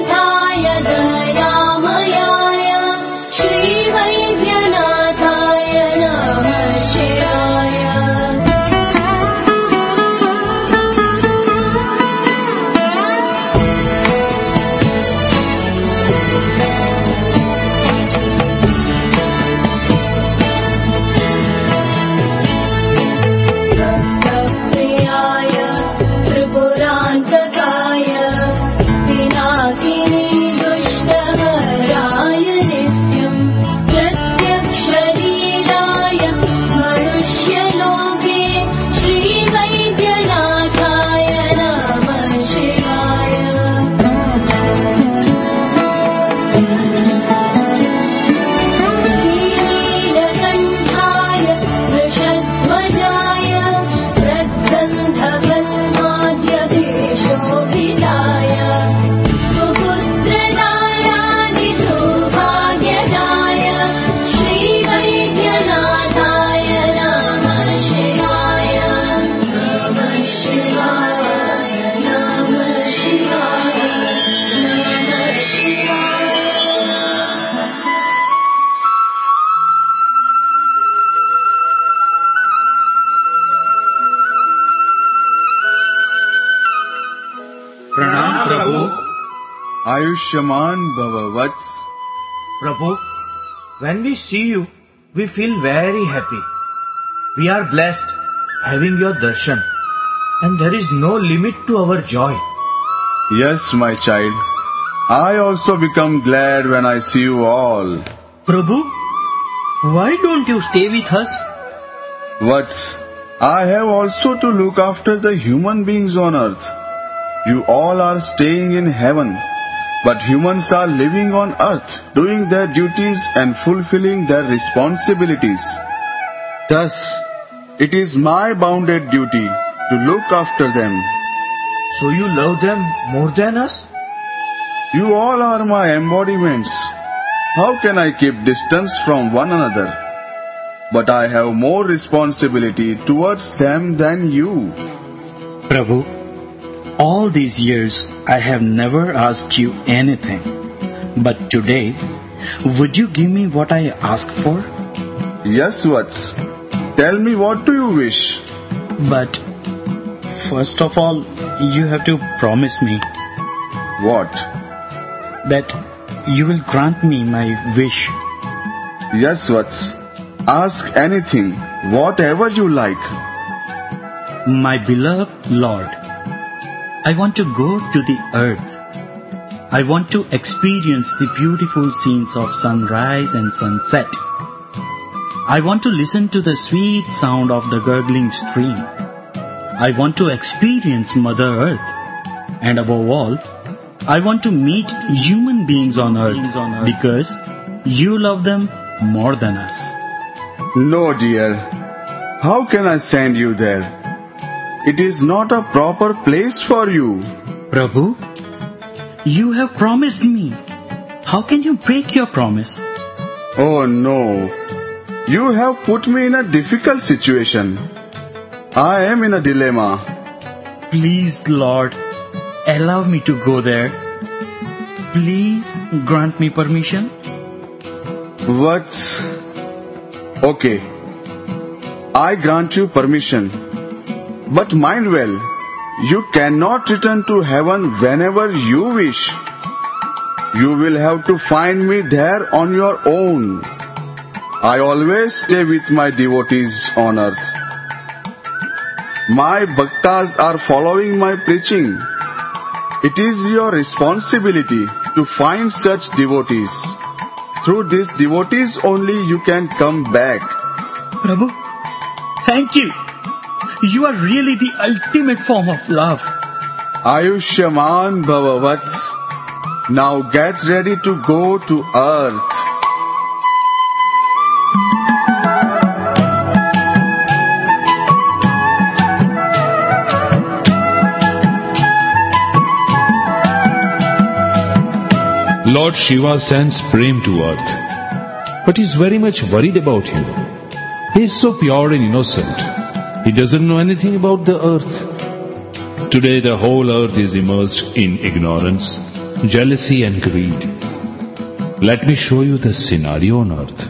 Shri Vaidyanatha प्रणाम प्रभु। आयुष्मान भव वत्स। Prabhu, when we see you, we feel very happy. We are blessed having your darshan, and there is no limit to our joy. Yes, my child. I also become glad when I see you all. Prabhu, why don't you stay with us? Vats, I have also to look after the human beings on earth. You all are staying in heaven, but humans are living on earth, doing their duties and fulfilling their responsibilities. Thus, it is my bounded duty to look after them. So you love them more than us? You all are my embodiments. How can I keep distance from one another? But I have more responsibility towards them than you. Prabhu, all these years I have never asked you anything. But today, would you give me what I asked for? Yes, Vats. Tell me, what do you wish? But first of all, you have to promise me. What? That you will grant me my wish. Yes, Vats. Ask anything, whatever you like. My beloved Lord, I want to go to the earth. I want to experience the beautiful scenes of sunrise and sunset. I want to listen to the sweet sound of the gurgling stream. I want to experience Mother Earth. And above all, I want to meet human beings on earth because you love them more than us. No, dear. How can I send you there? It is not a proper place for you. Prabhu, you have promised me. How can you break your promise? Oh no. You have put me in a difficult situation. I am in a dilemma. Please, Lord, allow me to go there. Please grant me permission. What's... Okay. I grant you permission. But mind well, you cannot return to heaven whenever you wish. You will have to find me there on your own. I always stay with my devotees on earth. My bhaktas are following my preaching. It is your responsibility to find such devotees. Through these devotees only you can come back. Prabhu, thank you. You are really the ultimate form of love. Ayushman Bhava Vats. Now get ready to go to earth. Lord Shiva sends Prem to earth, but he is very much worried about you. He is so pure and innocent. He doesn't know anything about the earth. Today the whole earth is immersed in ignorance, jealousy and greed. Let me show you the scenario on earth.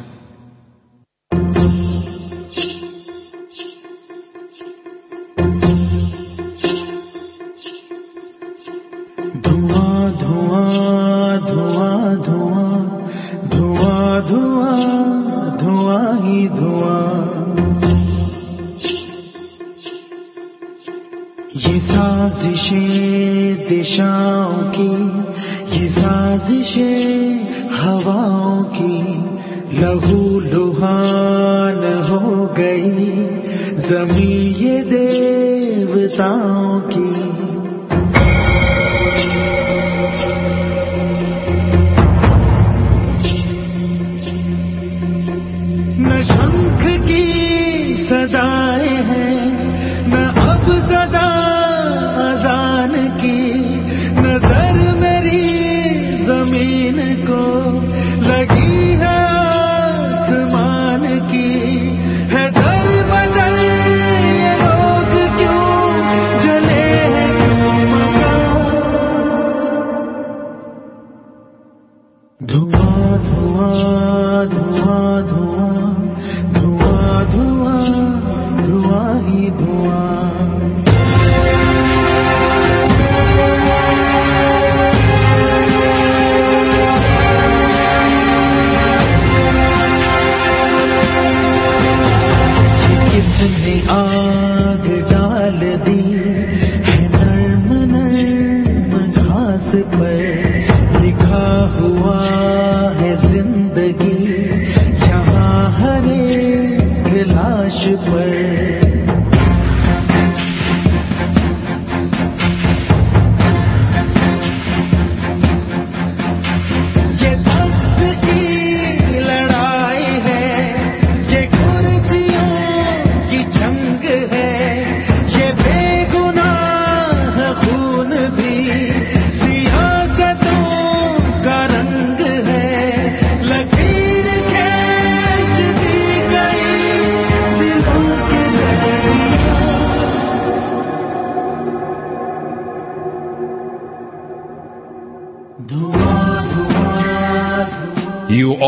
ये साजिशें दिशाओं की, ये साजिशें हवाओं की, लहू लुहान हो गई ज़मीं ये देवताओं की। न शंख की सदाएं हैं, न अब सदा अज़ान की, नजर मेरी जमीन को लगी है आसमान की। है दर बदर ये लोग क्यों जले हैं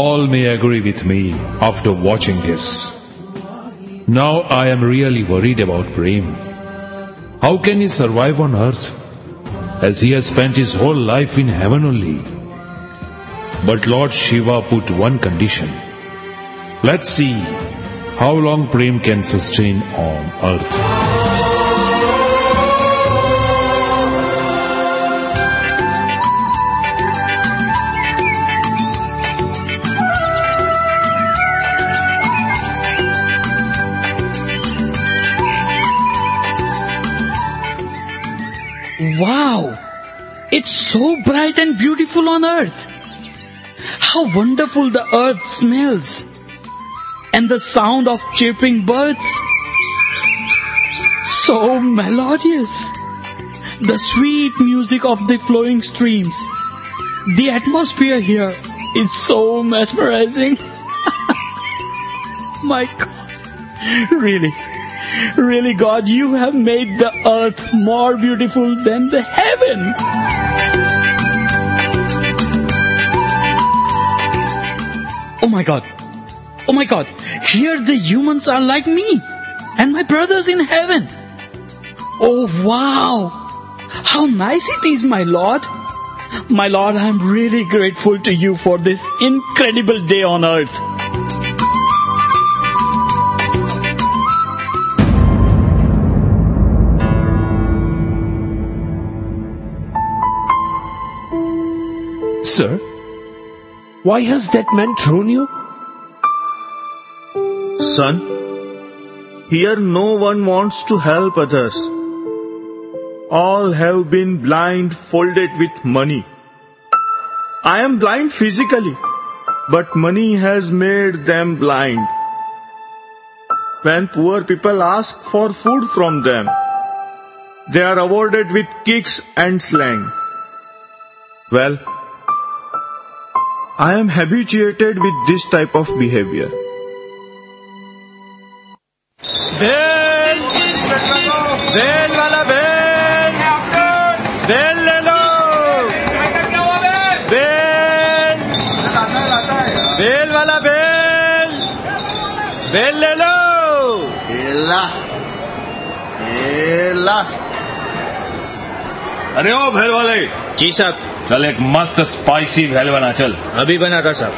all may agree with me after watching this. Now I am really worried about Prem. How can he survive on earth, as he has spent his whole life in heaven only? But Lord Shiva put one condition. Let's see how long Prem can sustain on earth. Wow! It's so bright and beautiful on earth. How wonderful the earth smells. And the sound of chirping birds. So melodious. The sweet music of the flowing streams. The atmosphere here is so mesmerizing. My God. Really. Really, God, you have made the earth more beautiful than the heaven. Oh my God. Oh my God. Here the humans are like me and my brothers in heaven. Oh wow. How nice it is, my Lord. My Lord, I am really grateful to you for this incredible day on earth. Sir, why has that man thrown you? Son, here no one wants to help others. All have been blindfolded with money. I am blind physically, but money has made them blind. When poor people ask for food from them, they are awarded with kicks and slang. Well, I am habituated with this type of behavior. Bell! Bell wala bell! Bell le lo! Bell! Bell wala bell! Bell le lo! Ella! Ella! अरे ओ भेल वाले जी साहब चल एक मस्त spicy भेल बना चल अभी बनाता साहब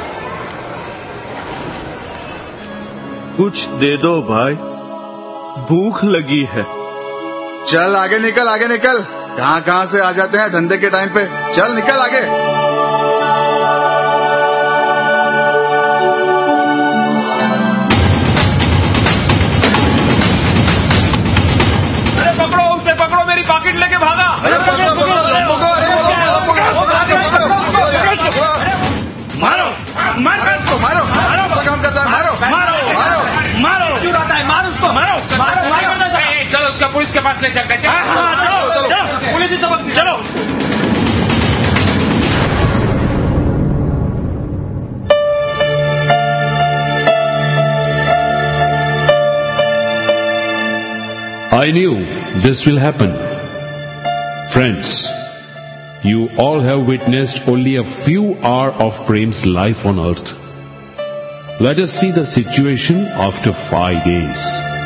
कुछ दे दो भाई भूख लगी है चल आगे निकल आगे निकल कहां कहां से आ जाते हैं धंधे के टाइम पे चल निकल आगे अरे पकड़ो उसे पकड़ो मेरी पॉकेट लेके भागा अरे पकड़ो पकड़ो पकड़ो मारो मार उसको मारो मारो काम करता है मारो मारो मारो मारो क्यों आता है मार उसको मारो मारो मारो चलो उसका पुलिस के पास ले चलते हैं चलो चलो पुलिस ही सबक चलो I knew this will happen. Friends, you all have witnessed only a few hours of Prem's life on earth. Let us see the situation after five days.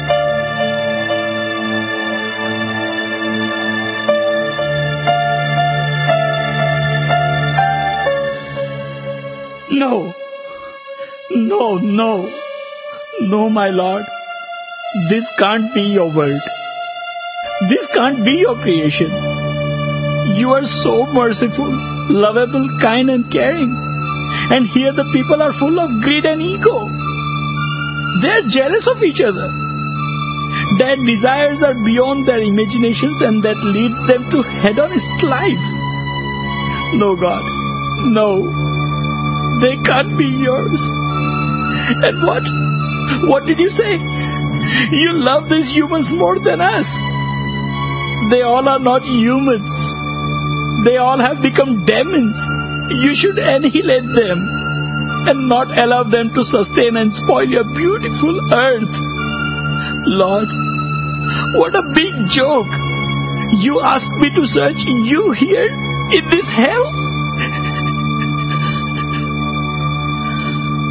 No, no, no, no, my Lord. This can't be your world. This can't be your creation. You are so merciful, lovable, kind and caring. And here the people are full of greed and ego. They are jealous of each other. Their desires are beyond their imaginations and that leads them to hedonist life. No, God, no. They can't be yours. And what? What did you say? You love these humans more than us. They all are not humans. They all have become demons. You should annihilate them and not allow them to sustain and spoil your beautiful earth. Lord, what a big joke. You asked me to search you here in this hell?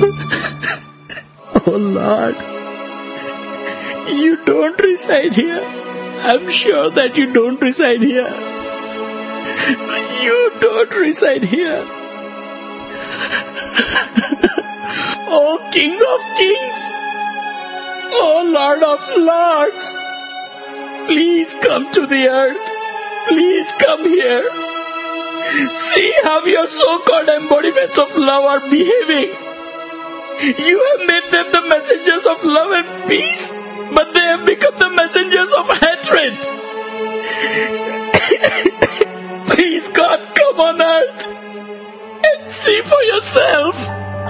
Lord, you don't reside here. I'm sure that you don't reside here. You don't reside here. Oh King of Kings, oh Lord of Lords, please come to the earth. Please come here. See how your so-called embodiments of love are behaving. You have made them the messengers of love and peace, but they have become the messengers of hatred. Please, God, come on earth and see for yourself.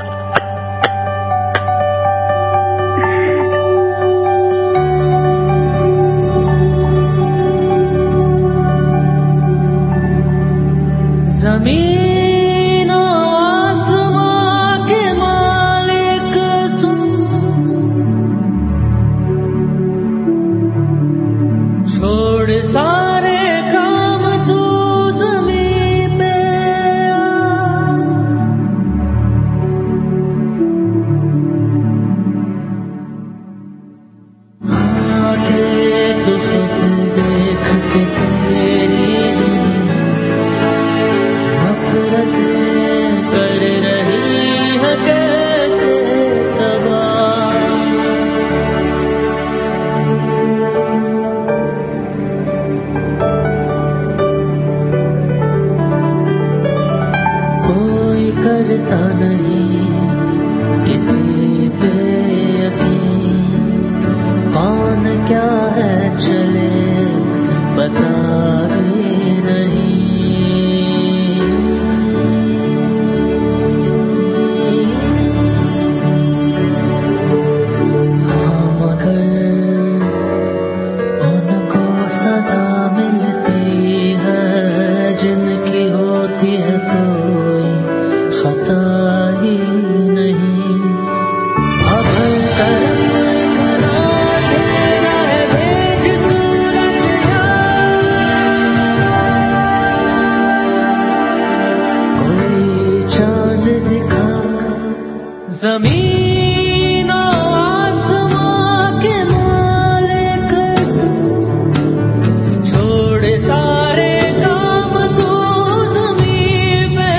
ज़मीन आसमां के मालिक सुन, छोड़ सारे काम तू ज़मीन पे आ। आके तू खुद देख के तेरी कर रही है कैसे तबाह। कोई करता नहीं किसी पे यकीन, कौन क्या है चले पता भी नहीं। ज़मीन आसमां के मालिक सुन, छोड़ सारे काम तू ज़मीन पे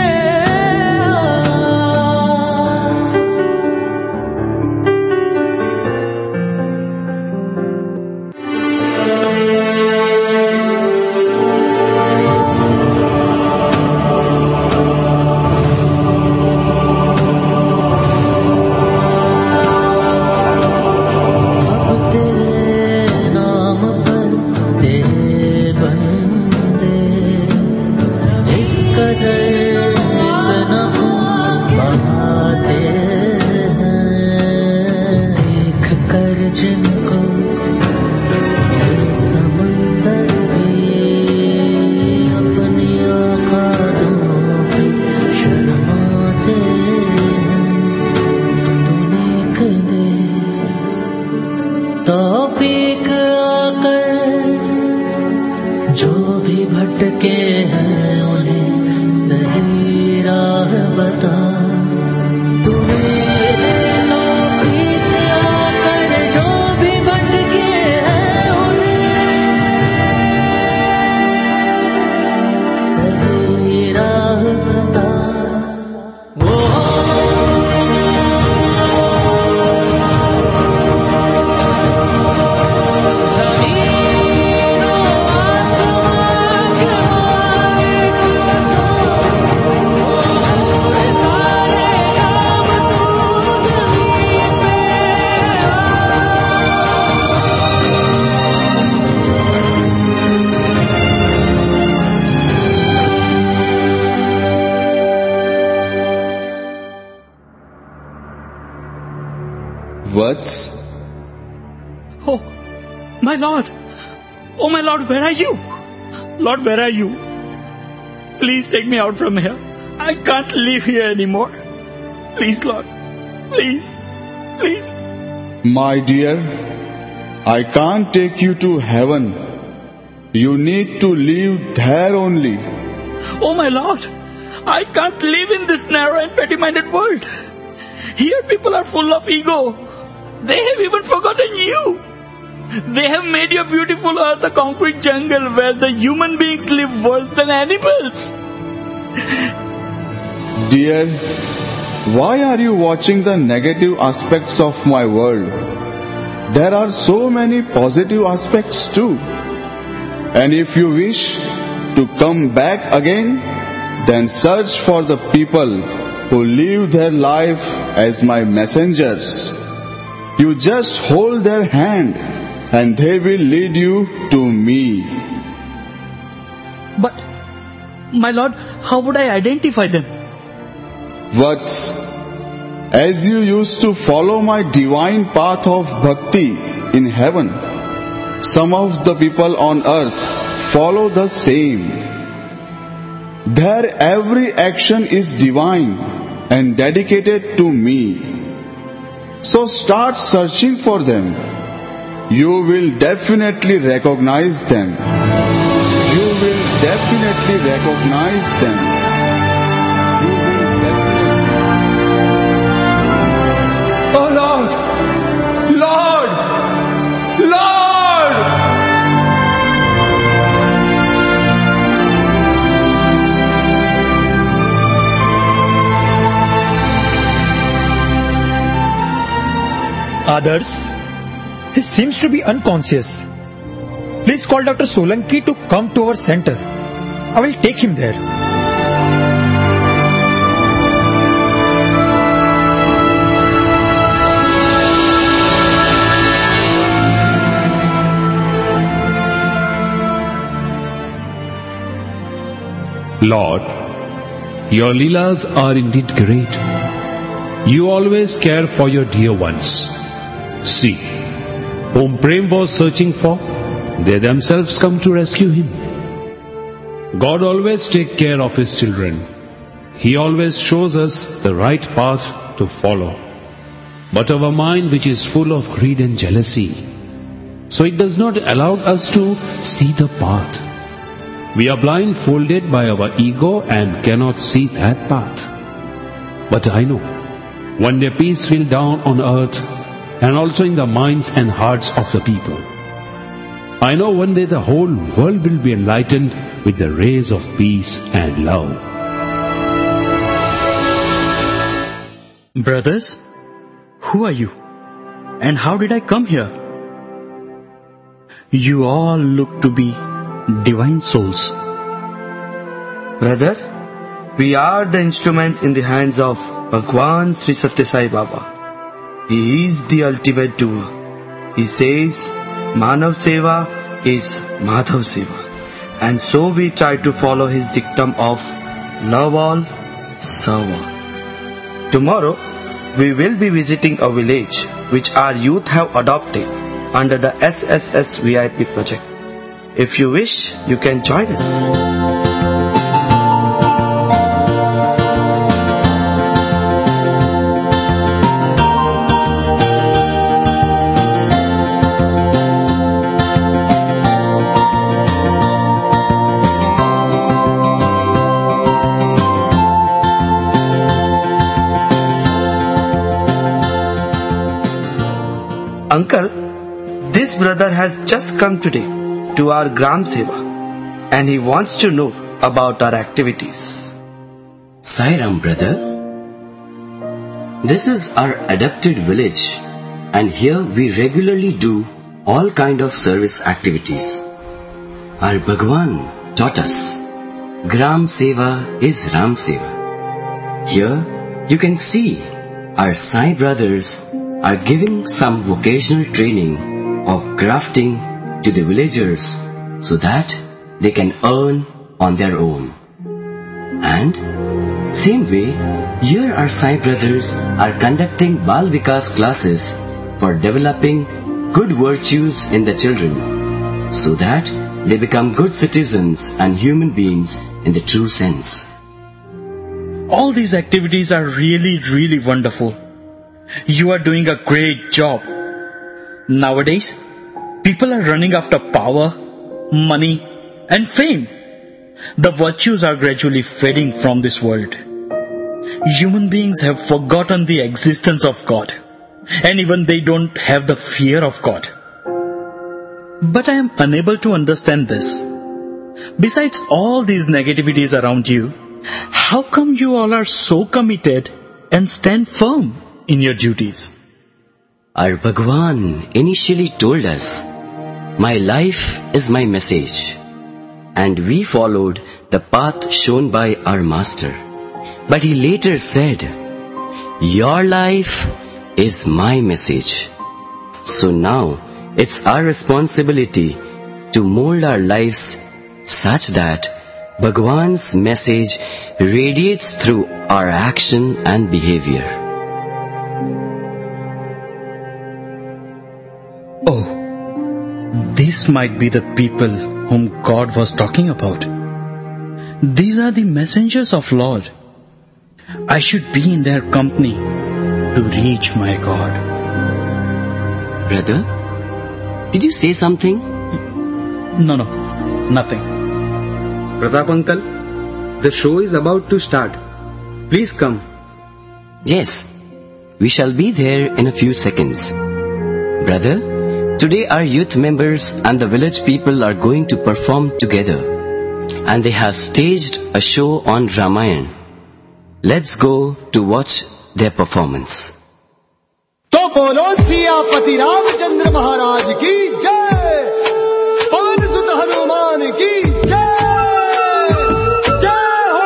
तौफीक आकर जो भी भटके हैं उन्हें सही राह बता। तौफीक आकर जो भी भटके हैं उन्हें सही राह बता। वो Words? Oh, my Lord! Oh, my Lord, where are you? Lord, where are you? Please take me out from here. I can't live here anymore. Please, Lord. Please. Please. My dear, I can't take you to heaven. You need to live there only. Oh, my Lord! I can't live in this narrow and petty-minded world. Here people are full of ego. They have even forgotten you. They have made your beautiful earth a concrete jungle where the human beings live worse than animals. Dear, why are you watching the negative aspects of my world? There are so many positive aspects too. And if you wish to come back again, then search for the people who live their life as my messengers. You just hold their hand and they will lead you to me. But, my lord, how would I identify them? Vats, as you used to follow my divine path of bhakti in heaven, some of the people on earth follow the same. Their every action is divine and dedicated to me. So start searching for them. You will definitely recognize them. You will definitely recognize them. You will definitely... Oh Lord! Lord! Lord! Others, he seems to be unconscious. Please call Doctor Solanki to come to our center. I will take him there. Lord, your Leelas are indeed great. You always care for your dear ones. See, whom Prem was searching for, they themselves come to rescue him. God always takes care of his children. He always shows us the right path to follow. But our mind, which is full of greed and jealousy, so it does not allow us to see the path. We are blindfolded by our ego and cannot see that path. But I know, one day peace will down on earth and also in the minds and hearts of the people. I know one day the whole world will be enlightened with the rays of peace and love. Brothers, who are you? And how did I come here? You all look to be divine souls. Brother, we are the instruments in the hands of Bhagwan Sri Satya Sai Baba. He is the ultimate doer. He says, Manav Seva is Madhav Seva. And so we try to follow his dictum of love all, serve all. Tomorrow, we will be visiting a village which our youth have adopted under the S S S V I P project. If you wish, you can join us. Uncle, this brother has just come today to our Gram Seva and he wants to know about our activities. Sai Ram, brother. This is our adopted village and here we regularly do all kind of service activities. Our Bhagwan taught us Gram Seva is Ram Seva. Here you can see our Sai brothers are giving some vocational training of grafting to the villagers so that they can earn on their own. And same way, here our Sai brothers are conducting Bal Vikas classes for developing good virtues in the children so that they become good citizens and human beings in the true sense. All these activities are really, really wonderful. You are doing a great job. Nowadays, people are running after power, money, and fame. The virtues are gradually fading from this world. Human beings have forgotten the existence of God. and even they don't have the fear of God. But I am unable to understand this. Besides all these negativities around you, how come you all are so committed and stand firm in your duties? Our Bhagwan initially told us, "My life is my message," and we followed the path shown by our Master. But he later said, "Your life is my message." So now it's our responsibility to mold our lives such that Bhagwan's message radiates through our action and behavior. Oh, these might be the people whom God was talking about. These are the messengers of Lord. I should be in their company to reach my God. Brother, did you say something? No, no, nothing. Pratap uncle, the show is about to start. Please come. Yes, we shall be there in a few seconds. Brother, today our youth members and the village people are going to perform together. And they have staged a show on Ramayana. Let's go to watch their performance. तो बोलो सियापति रामचंद्र महाराज की जय, पवन सुत हनुमान की जय, जय हो।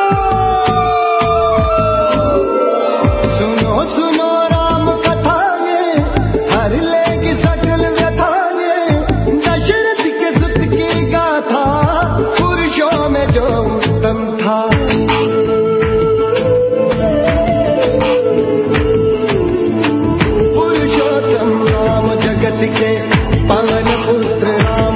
सुनो सुनो राम कथा ये, हर लेगी सकल व्यथा ये, दशरथ के सुत की गाथा, पुरुषों में जो उत्तम था। पुरुषोत्तम राम जगत के पवन पुत्र Ram.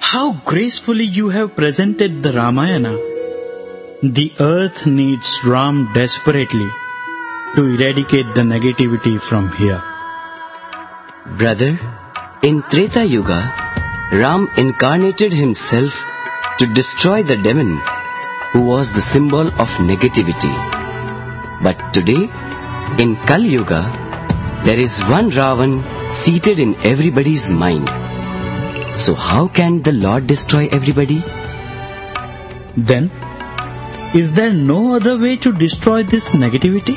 How gracefully you have presented the Ramayana. The earth needs Ram desperately to eradicate the negativity from here. Brother, in Treta Yuga, Ram incarnated himself to destroy the demon who was the symbol of negativity. But today, in Kali Yuga, there is one Ravan seated in everybody's mind. So how can the Lord destroy everybody? Then, is there no other way to destroy this negativity?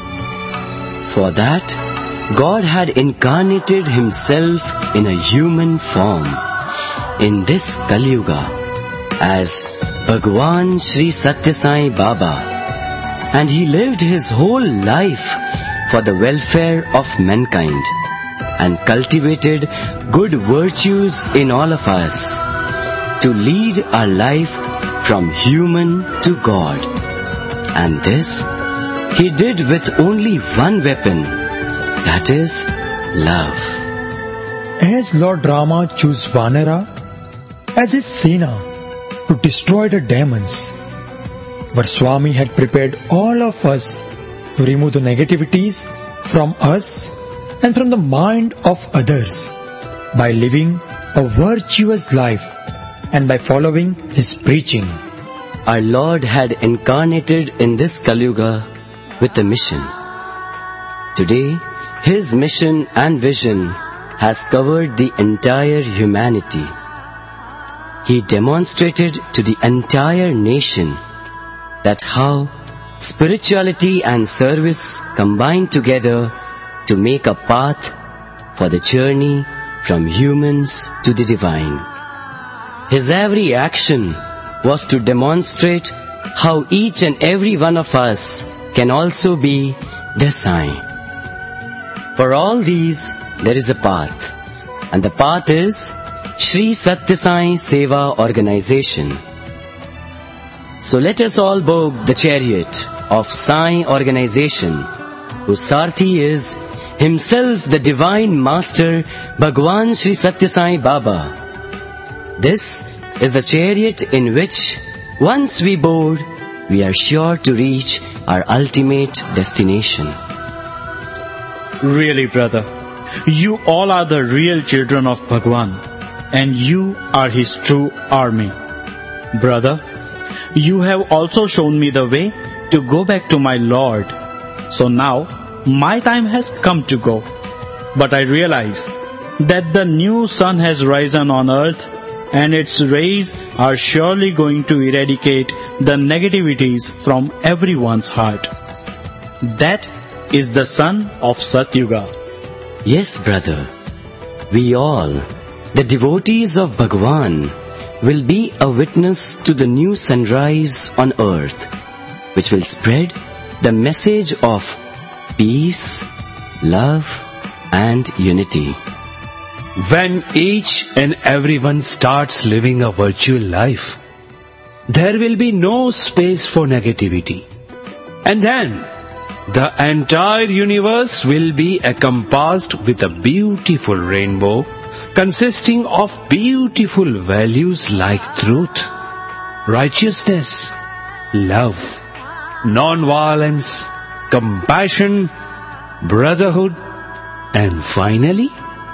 For that, God had incarnated himself in a human form in this Kali Yuga as Bhagwan Sri Satya Sai Baba, and he lived his whole life for the welfare of mankind and cultivated good virtues in all of us to lead our life from human to God. And this he did with only one weapon, that is love. As Lord Rama chose Vanara as his Sena to destroy the demons, but Swami had prepared all of us to remove the negativities from us and from the mind of others by living a virtuous life and by following his preaching. Our Lord had incarnated in this Kali Yuga with a mission. Today, his mission and vision has covered the entire humanity. He demonstrated to the entire nation that how spirituality and service combine together to make a path for the journey from humans to the divine. His every action was to demonstrate how each and every one of us can also be the sign. For all these, there is a path, and the path is Sri Satya Sai Seva Organization. So let us all board the chariot of Sai Organization, whose Sarthi is himself the Divine Master Bhagwan Sri Satya Sai Baba. This is the chariot in which, once we board, we are sure to reach our ultimate destination. Really, brother, you all are the real children of Bhagwan, and you are his true army. Brother, you have also shown me the way to go back to my Lord. So now, my time has come to go. But I realize that the new sun has risen on earth, and its rays are surely going to eradicate the negativities from everyone's heart. That is the sun of Satyuga. Yes, brother. We all, the devotees of Bhagwan, will be a witness to the new sunrise on earth, which will spread the message of peace, love, and unity. When each and everyone starts living a virtual life, there will be no space for negativity. And then, the entire universe will be encompassed with a beautiful rainbow consisting of beautiful values like truth, righteousness, love, non-violence, compassion, brotherhood, and finally,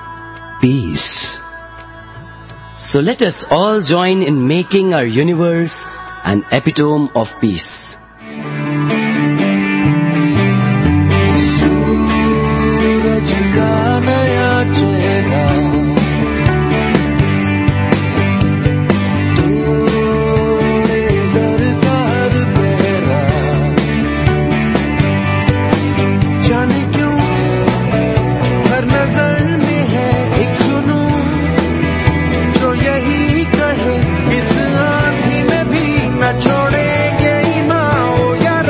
peace. So let us all join in making our universe an epitome of peace. छोड़ेंगे ईमान ओ यार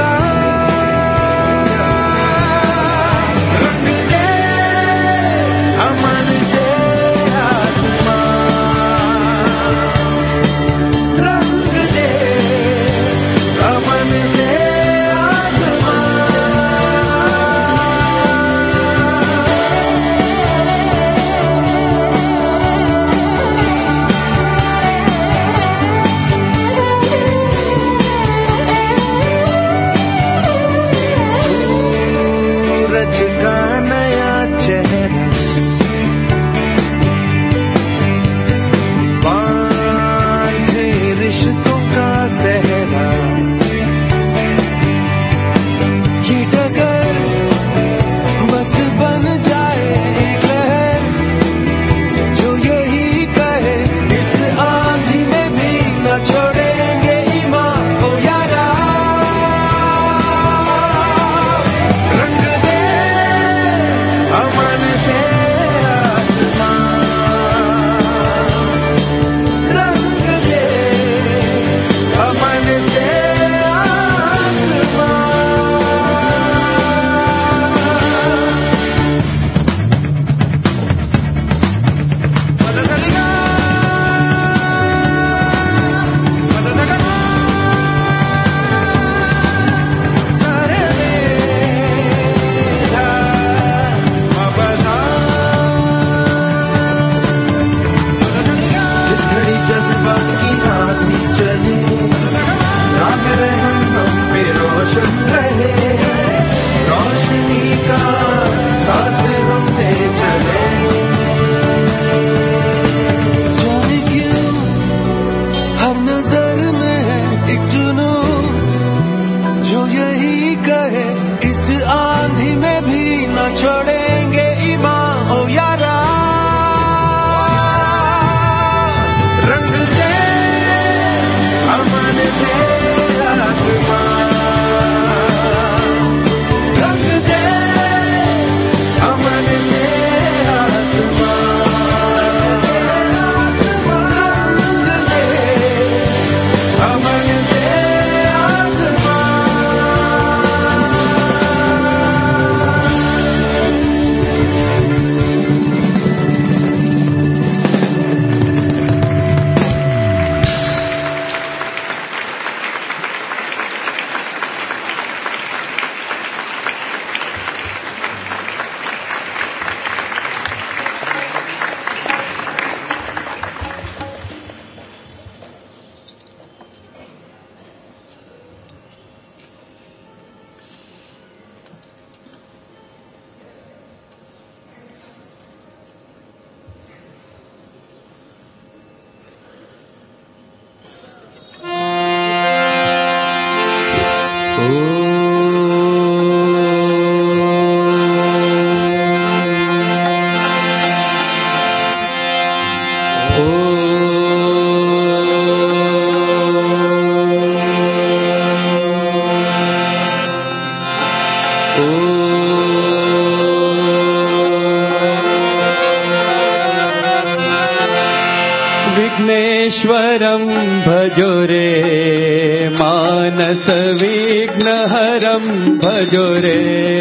विघ्नेश्वरं भजो रे मानस विघ्नहरं भजो रे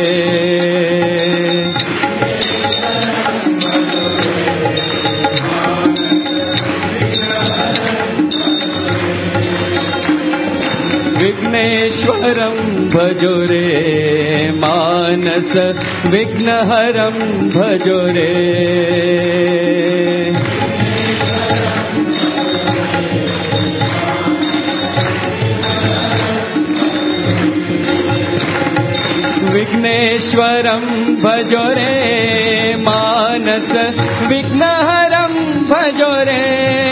विघ्नेश्वरं भजो रे मानस विघ्नहरं भजो रे विघ्नेश्वरं भजो रे मानस विघ्नहरं भजो रे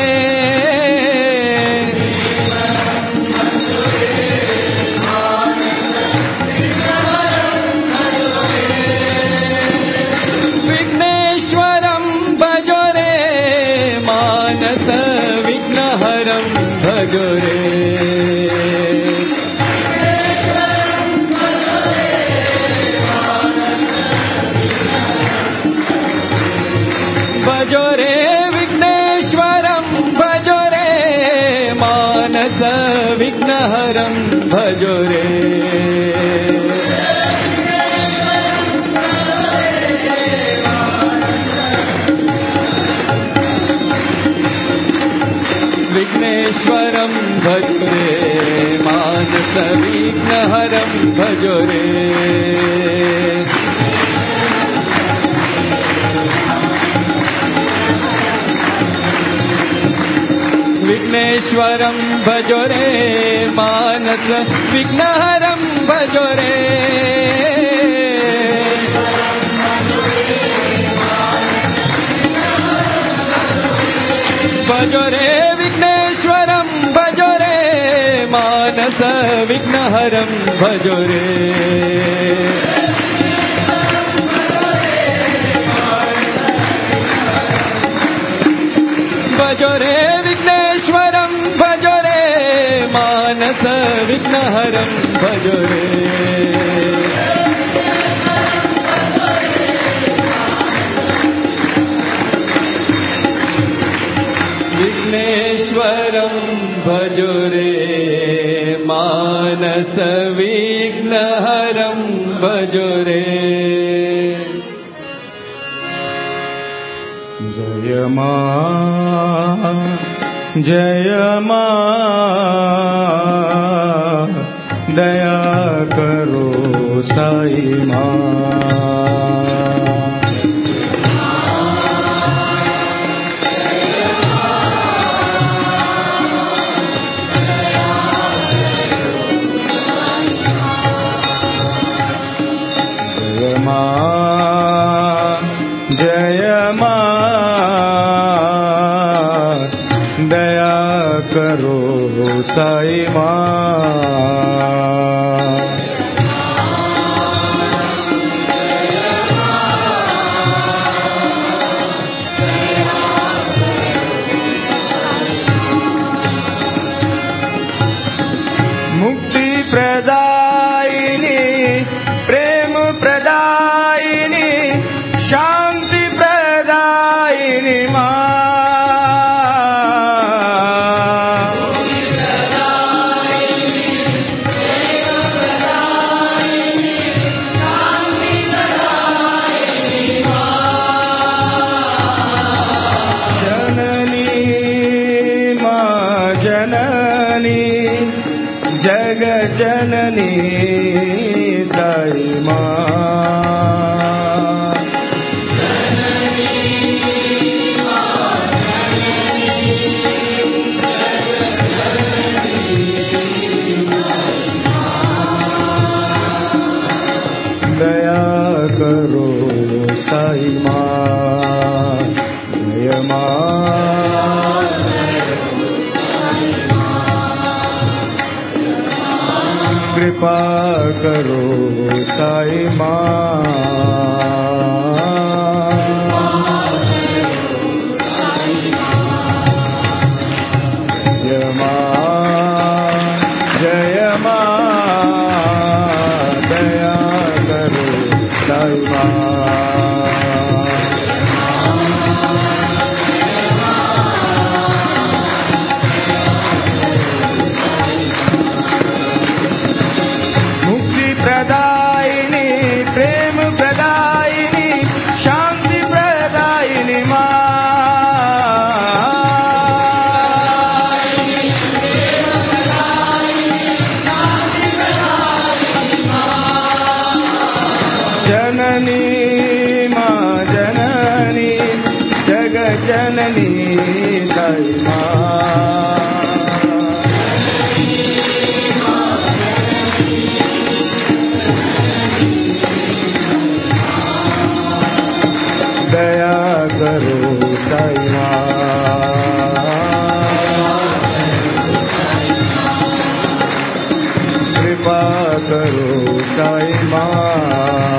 विघ्नेश्वरं भजो रे मानस विघ्नहरं भजो रे भजो रे विघ्नेश्वरं भजो रे मानस विघ्नहरं भजो रे विघ्नेश्वरं भजो रे मानस विघ्नहरं भजो रे विघ्नेश्वरं भजो रे मानस विघ्नहरं भजो रे भजो रे विघ्नेश्वरं भजो रे मानस विघ्नहरं भजो रे भजो रे विघ्नेश्वरं भजो रे मानस विघ्नहरं भजो रे विघ्नेश्वरं भजो रे मानस विघ्नहरं भजो रे जय मां जय मां दया करो साई मां जय मां दया करो साई मां मुक्ति प्रदायिनी प्रेम प्रदायिनी शांति प्रदायिनी मां जग जननी साई दया करो साई मां जय मां कृपा करो साई मां जय मां जय मां दया करो साई मां जननी साई माँ दया करो साई माँ कृपा करो साई माँ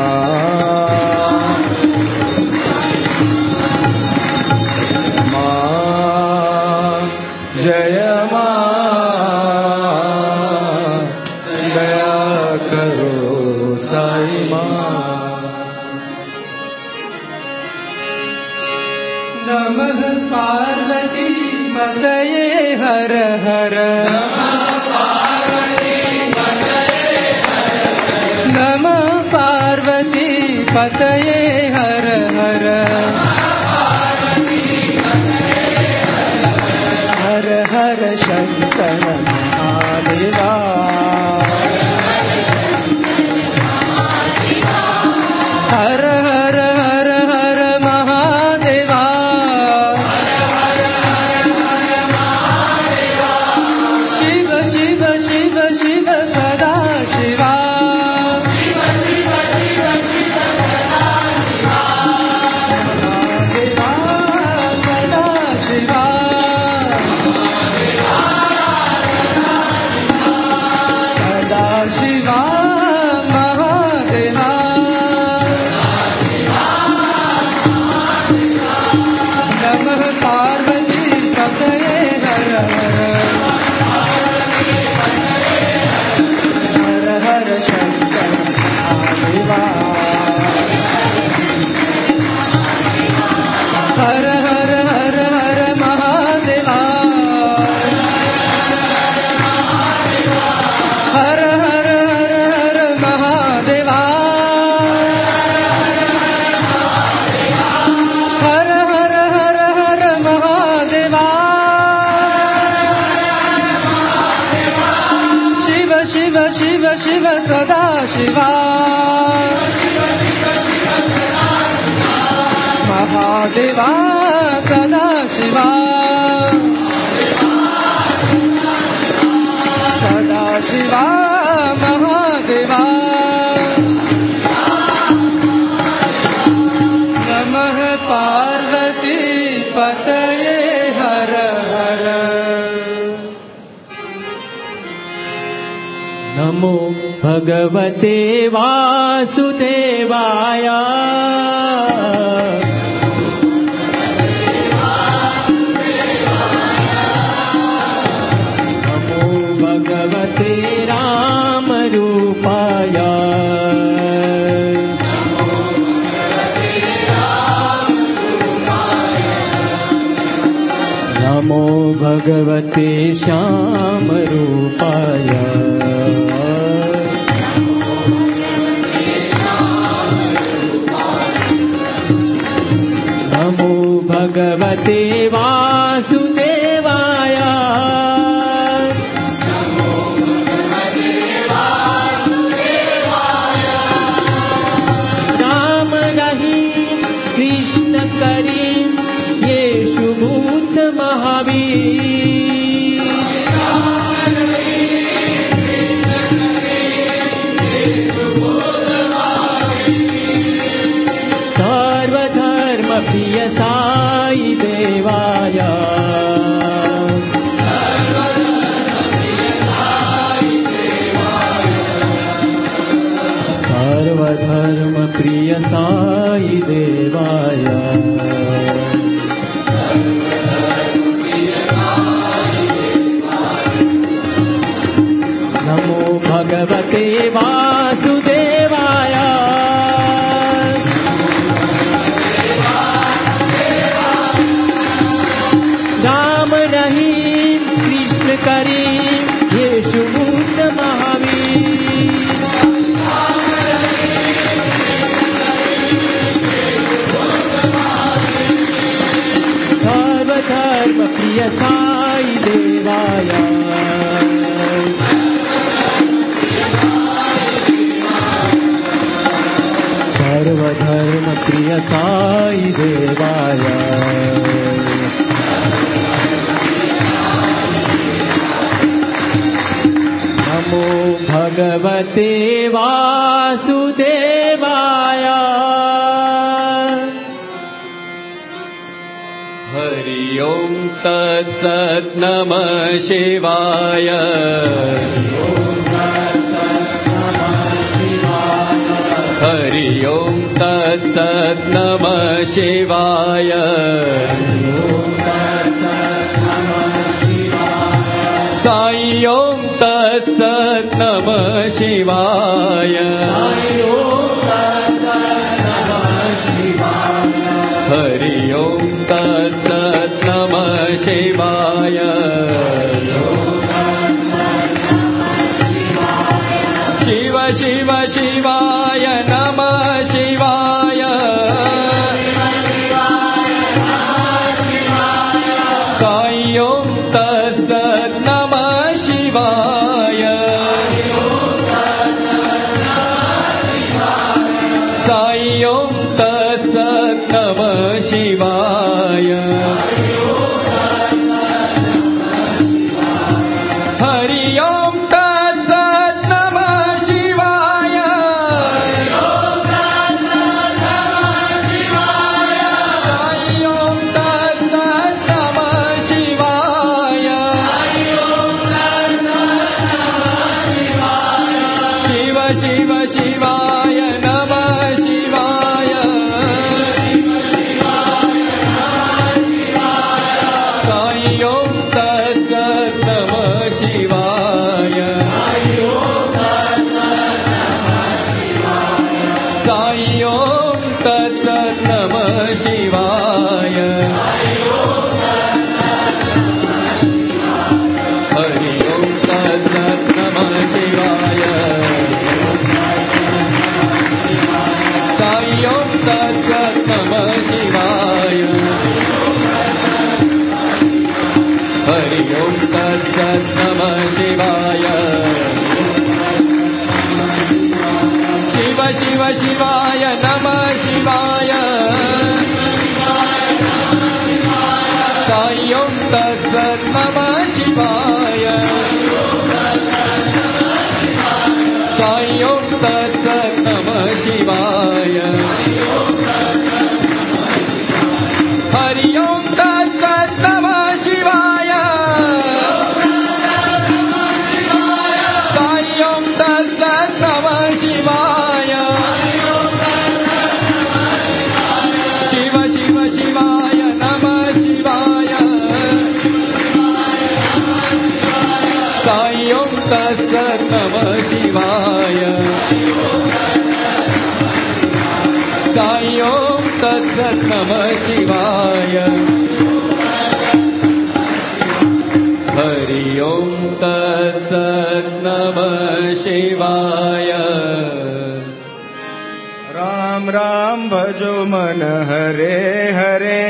जय माँ दया करो साई माँ नमः पार्वती पतये हर हर नमः पार्वती पतये हर हर हर हर शंकर महादेवा हर हर हर हर महादेवा शिव शिव शिव शिव सदा शिवा महादेवा सदा शिवा शिवा महादेवा नमः पार्वती पतये हर हर हर हर शंकर महादेवा हर हर हर हर महादेवा हर हर हर हर महादेवा हर हर हर हर महादेवा शिव शिव शिव शिव सदा शिवा महादेवा सदा शिवा सदा शिवा महादेवा नमः पार्वती पतये हर हर नमो भगवते वासुदेवाय भगवते राम रूपाय नमो भगवते श्याम रूपाय नमो भगवते वासुदेवाय सर्वधर्म प्रिय साई देवाय सर्वधर्म प्रिय साई देवाय नमो भगवते वासुदेवाय राम रहीम कृष्ण करीम येशु बुद्ध महावीर सर्वधर्म प्रिय साई देवाय सर्वधर्म प्रिय साई देवाय भगवते वासुदेवाय हरि ओम तत्सत् नमः शिवाय हरि ओम तत्सत् नमः शिवाय साई ओम तत्सत् नमः शिवाय हरि ओम तत्सत् नमः शिवाय शिव शिव शिवाय नमः शिवाय साई ओम तत्सत् नमः शिवाय साई ओम तत्सत् नमः शिवाय हरि ओम तत्सत् नमः शिवाय साई ओम तत्सत् नमः शिवाय शिव शिव शिवाय नमः शिवाय साई ओम तत्सत् नमः शिवाय साई ओम तत्सत् नमः शिवाय हरि ओम तत्सत् नमः शिवाय साई ओम तत्सत् नमः शिवाय हरि ओम तत्सत् नमः शिवाय शिव शिव शिवाय नमः शिवाय साई ओम तत्सत् नमः शिवाय साई ओम तत्सत् नमः शिवाय हरि ओम तत्सत् नमः शिवाय साई ओम तत्सत् नमः शिवाय शिव शिव शिवाय नमः शिवाय साई ओम तत्सत् नमः शिवाय साई ओम तत्सत् नमः शिवाय हरि ओम तत्सत् नमः शिवाय राम राम भजो मन हरे हरे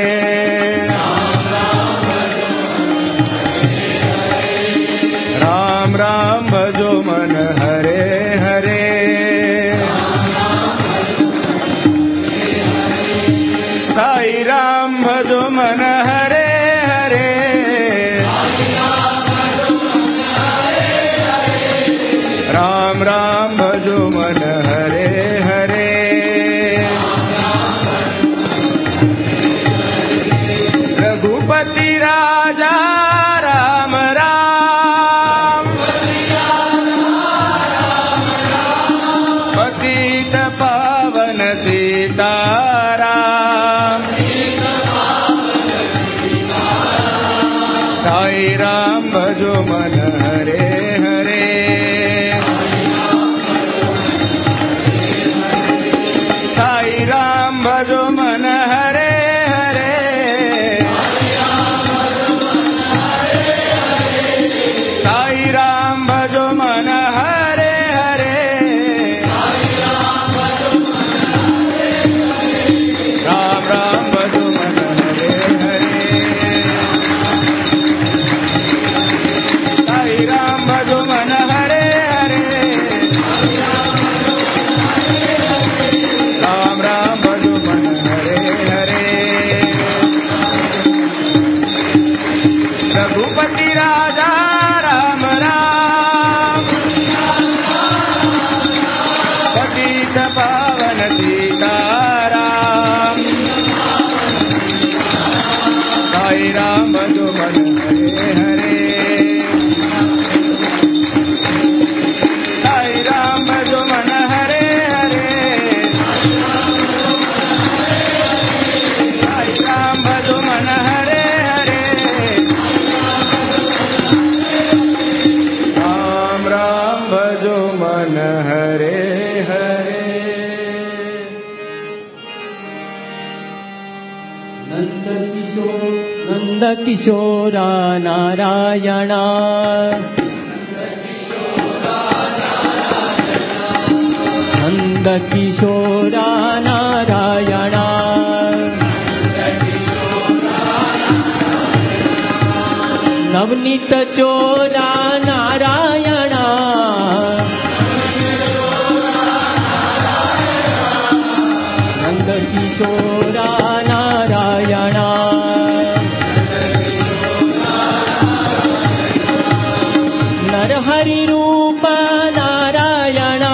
राम राम भजो मन हरे हरे साई राम भजो मन हरे हरे राम राम भजो मन हरे हरे रघुपति राजा राम राम पतित पावन सीताराम साई राम भजो मन हरे हरे साई राम भजो मन हरे हरे साई राम भजो मन हरे हरे राम राम भजो मन हरे हरे साई राम भजो मन हरे राम मधुमन हरे हरे साई राम मधुमन हरे हरे साई राम मधुमन हरे हरे राम राम मधुमन हरे हरे नंद किशोरा नारायणा नंद किशोरा नारायणा नवनीत चोरा नारायणा नंद किशोरा नारायणा नरहरि रूप नारायणा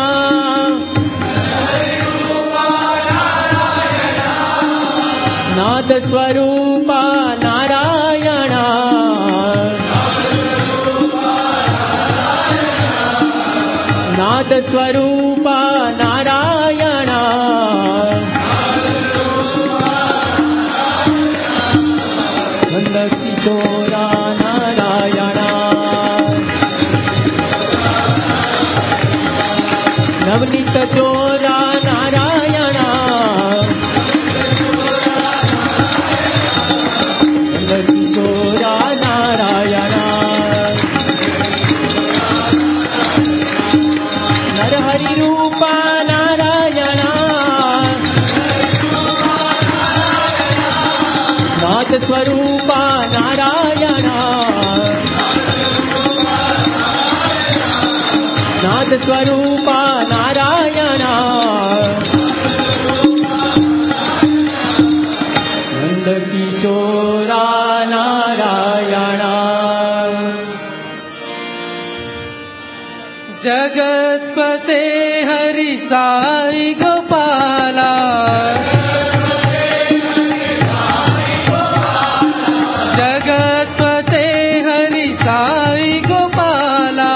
नाद स्वरूप नारायणा नाद स्वरूप नारायणा नंद किशोरा नारायणा नवनीत चोरा नारायणा नंद किशोरा नारायणा नरहरि रूप नारायणा नाथ स्वरूप नारायणा नाथ स्वरूप नारायणा नंद किशोरा नारायणा जगतपते हरि साई गोपाला जगतपते हरि साई गोपाला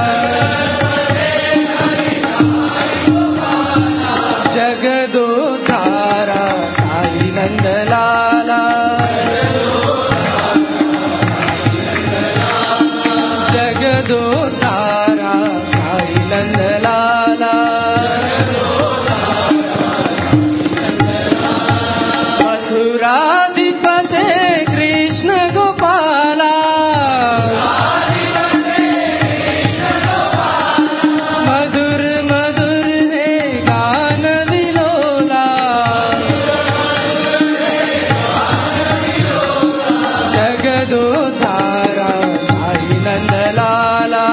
जगदोधारा साई नंदलाला जगदोधारा साई नंदलाला मथुराधिपते कृष्ण गोपाला मधुर मधुर है गान विलोला जगदोधारा साई नंदलाला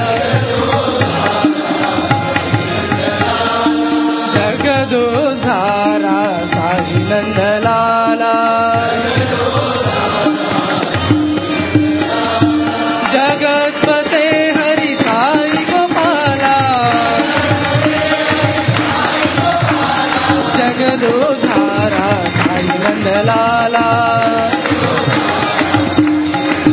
जगदोधारा साई नंदलाला जगतपते हरि साई गोपाला जगदोधारा साई नंदलाला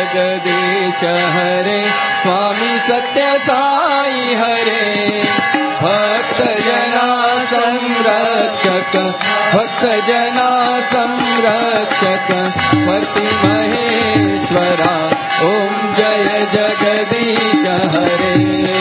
जगदीश हरे स्वामी सत्य साई हरे भक्त जना संरक्षक भक्त जना संरक्षक भक्ति महेश्वरा ओम जय जगदीश हरे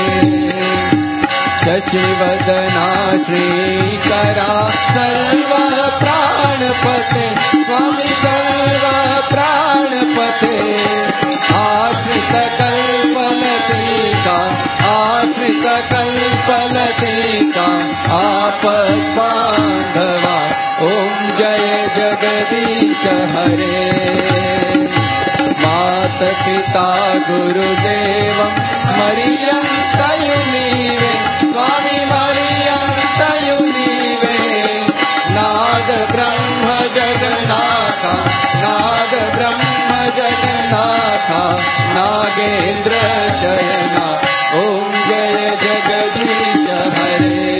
शशिवदना श्रीकरा सर्व प्राणपते स्वामी सर्व प्राणपते आश्रित कल्पलतिका आश्रित कल्पलतिका आपद बांधवा ओम जय जगदीश हरे मात पिता गुरुदेव मरियम तयुनीवे स्वामी मरियम तयुनीवे नाद ब्रह्म जगन्नाथा नाद ब्रह्म जगन्नाथा नागेंद्र शयना ओम जय जगदीश हरे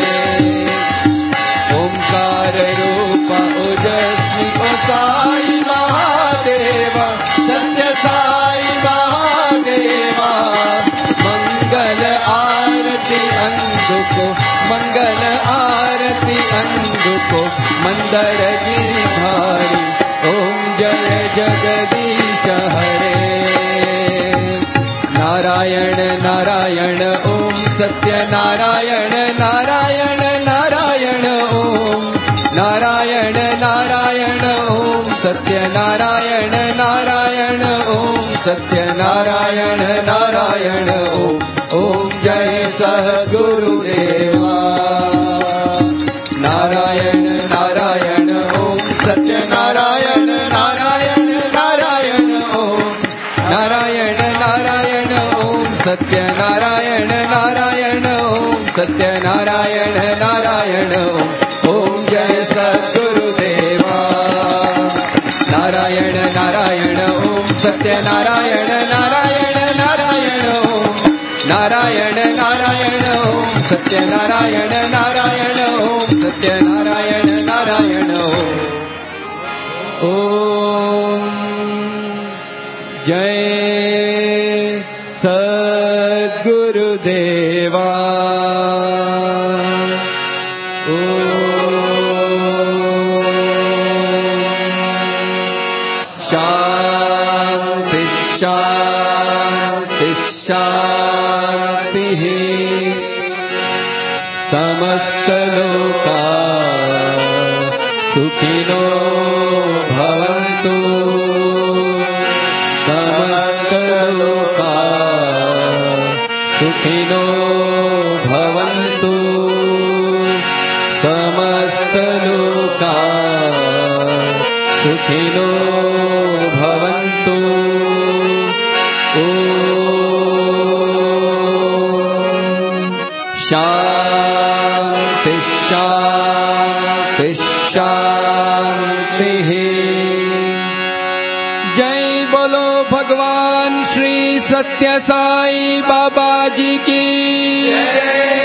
ओंकार रूप ओजस्वी ओ साई महादेव सत्य साई महादेवा मंगल आरती अंधुको मंगल आरती अंधुको मंदर गिरिधारी ओम जय जगदीश हरे नारायण नारायण ओम सत्य नारायण नारायण नारायण ओम नारायण नारायण ओम सत्य नारायण नारायण ओम सत्य नारायण नारायण ओम ओम जय सद्गुरुदेवा नारायण नारायण ओम सत्य नारायण नारायण नारायण ओम नारायण नारायण ओम सत्य नारायण नारायण ओम सत्य नारायण नारायण ओम ओम जय सद्गुरुदेवा नारायण नारायण ओम सत्य नारायण नारायण नारायण ओम नारायण नारायण ओम सत्य नारायण नारायण ओम सत्य नारायण नारायण ओम जय सद्गुरुदेवा शांति शांति शांति समस्त लोका सुखिनो भवन्तु समस्त लोका सुखिनो भवन्तु समस्त लोका सुखिनो भवन्तु ॐ शान्ति शान्ति शान्तिः जय बोलो भगवान श्री सत्य साई बाबा जी की जय।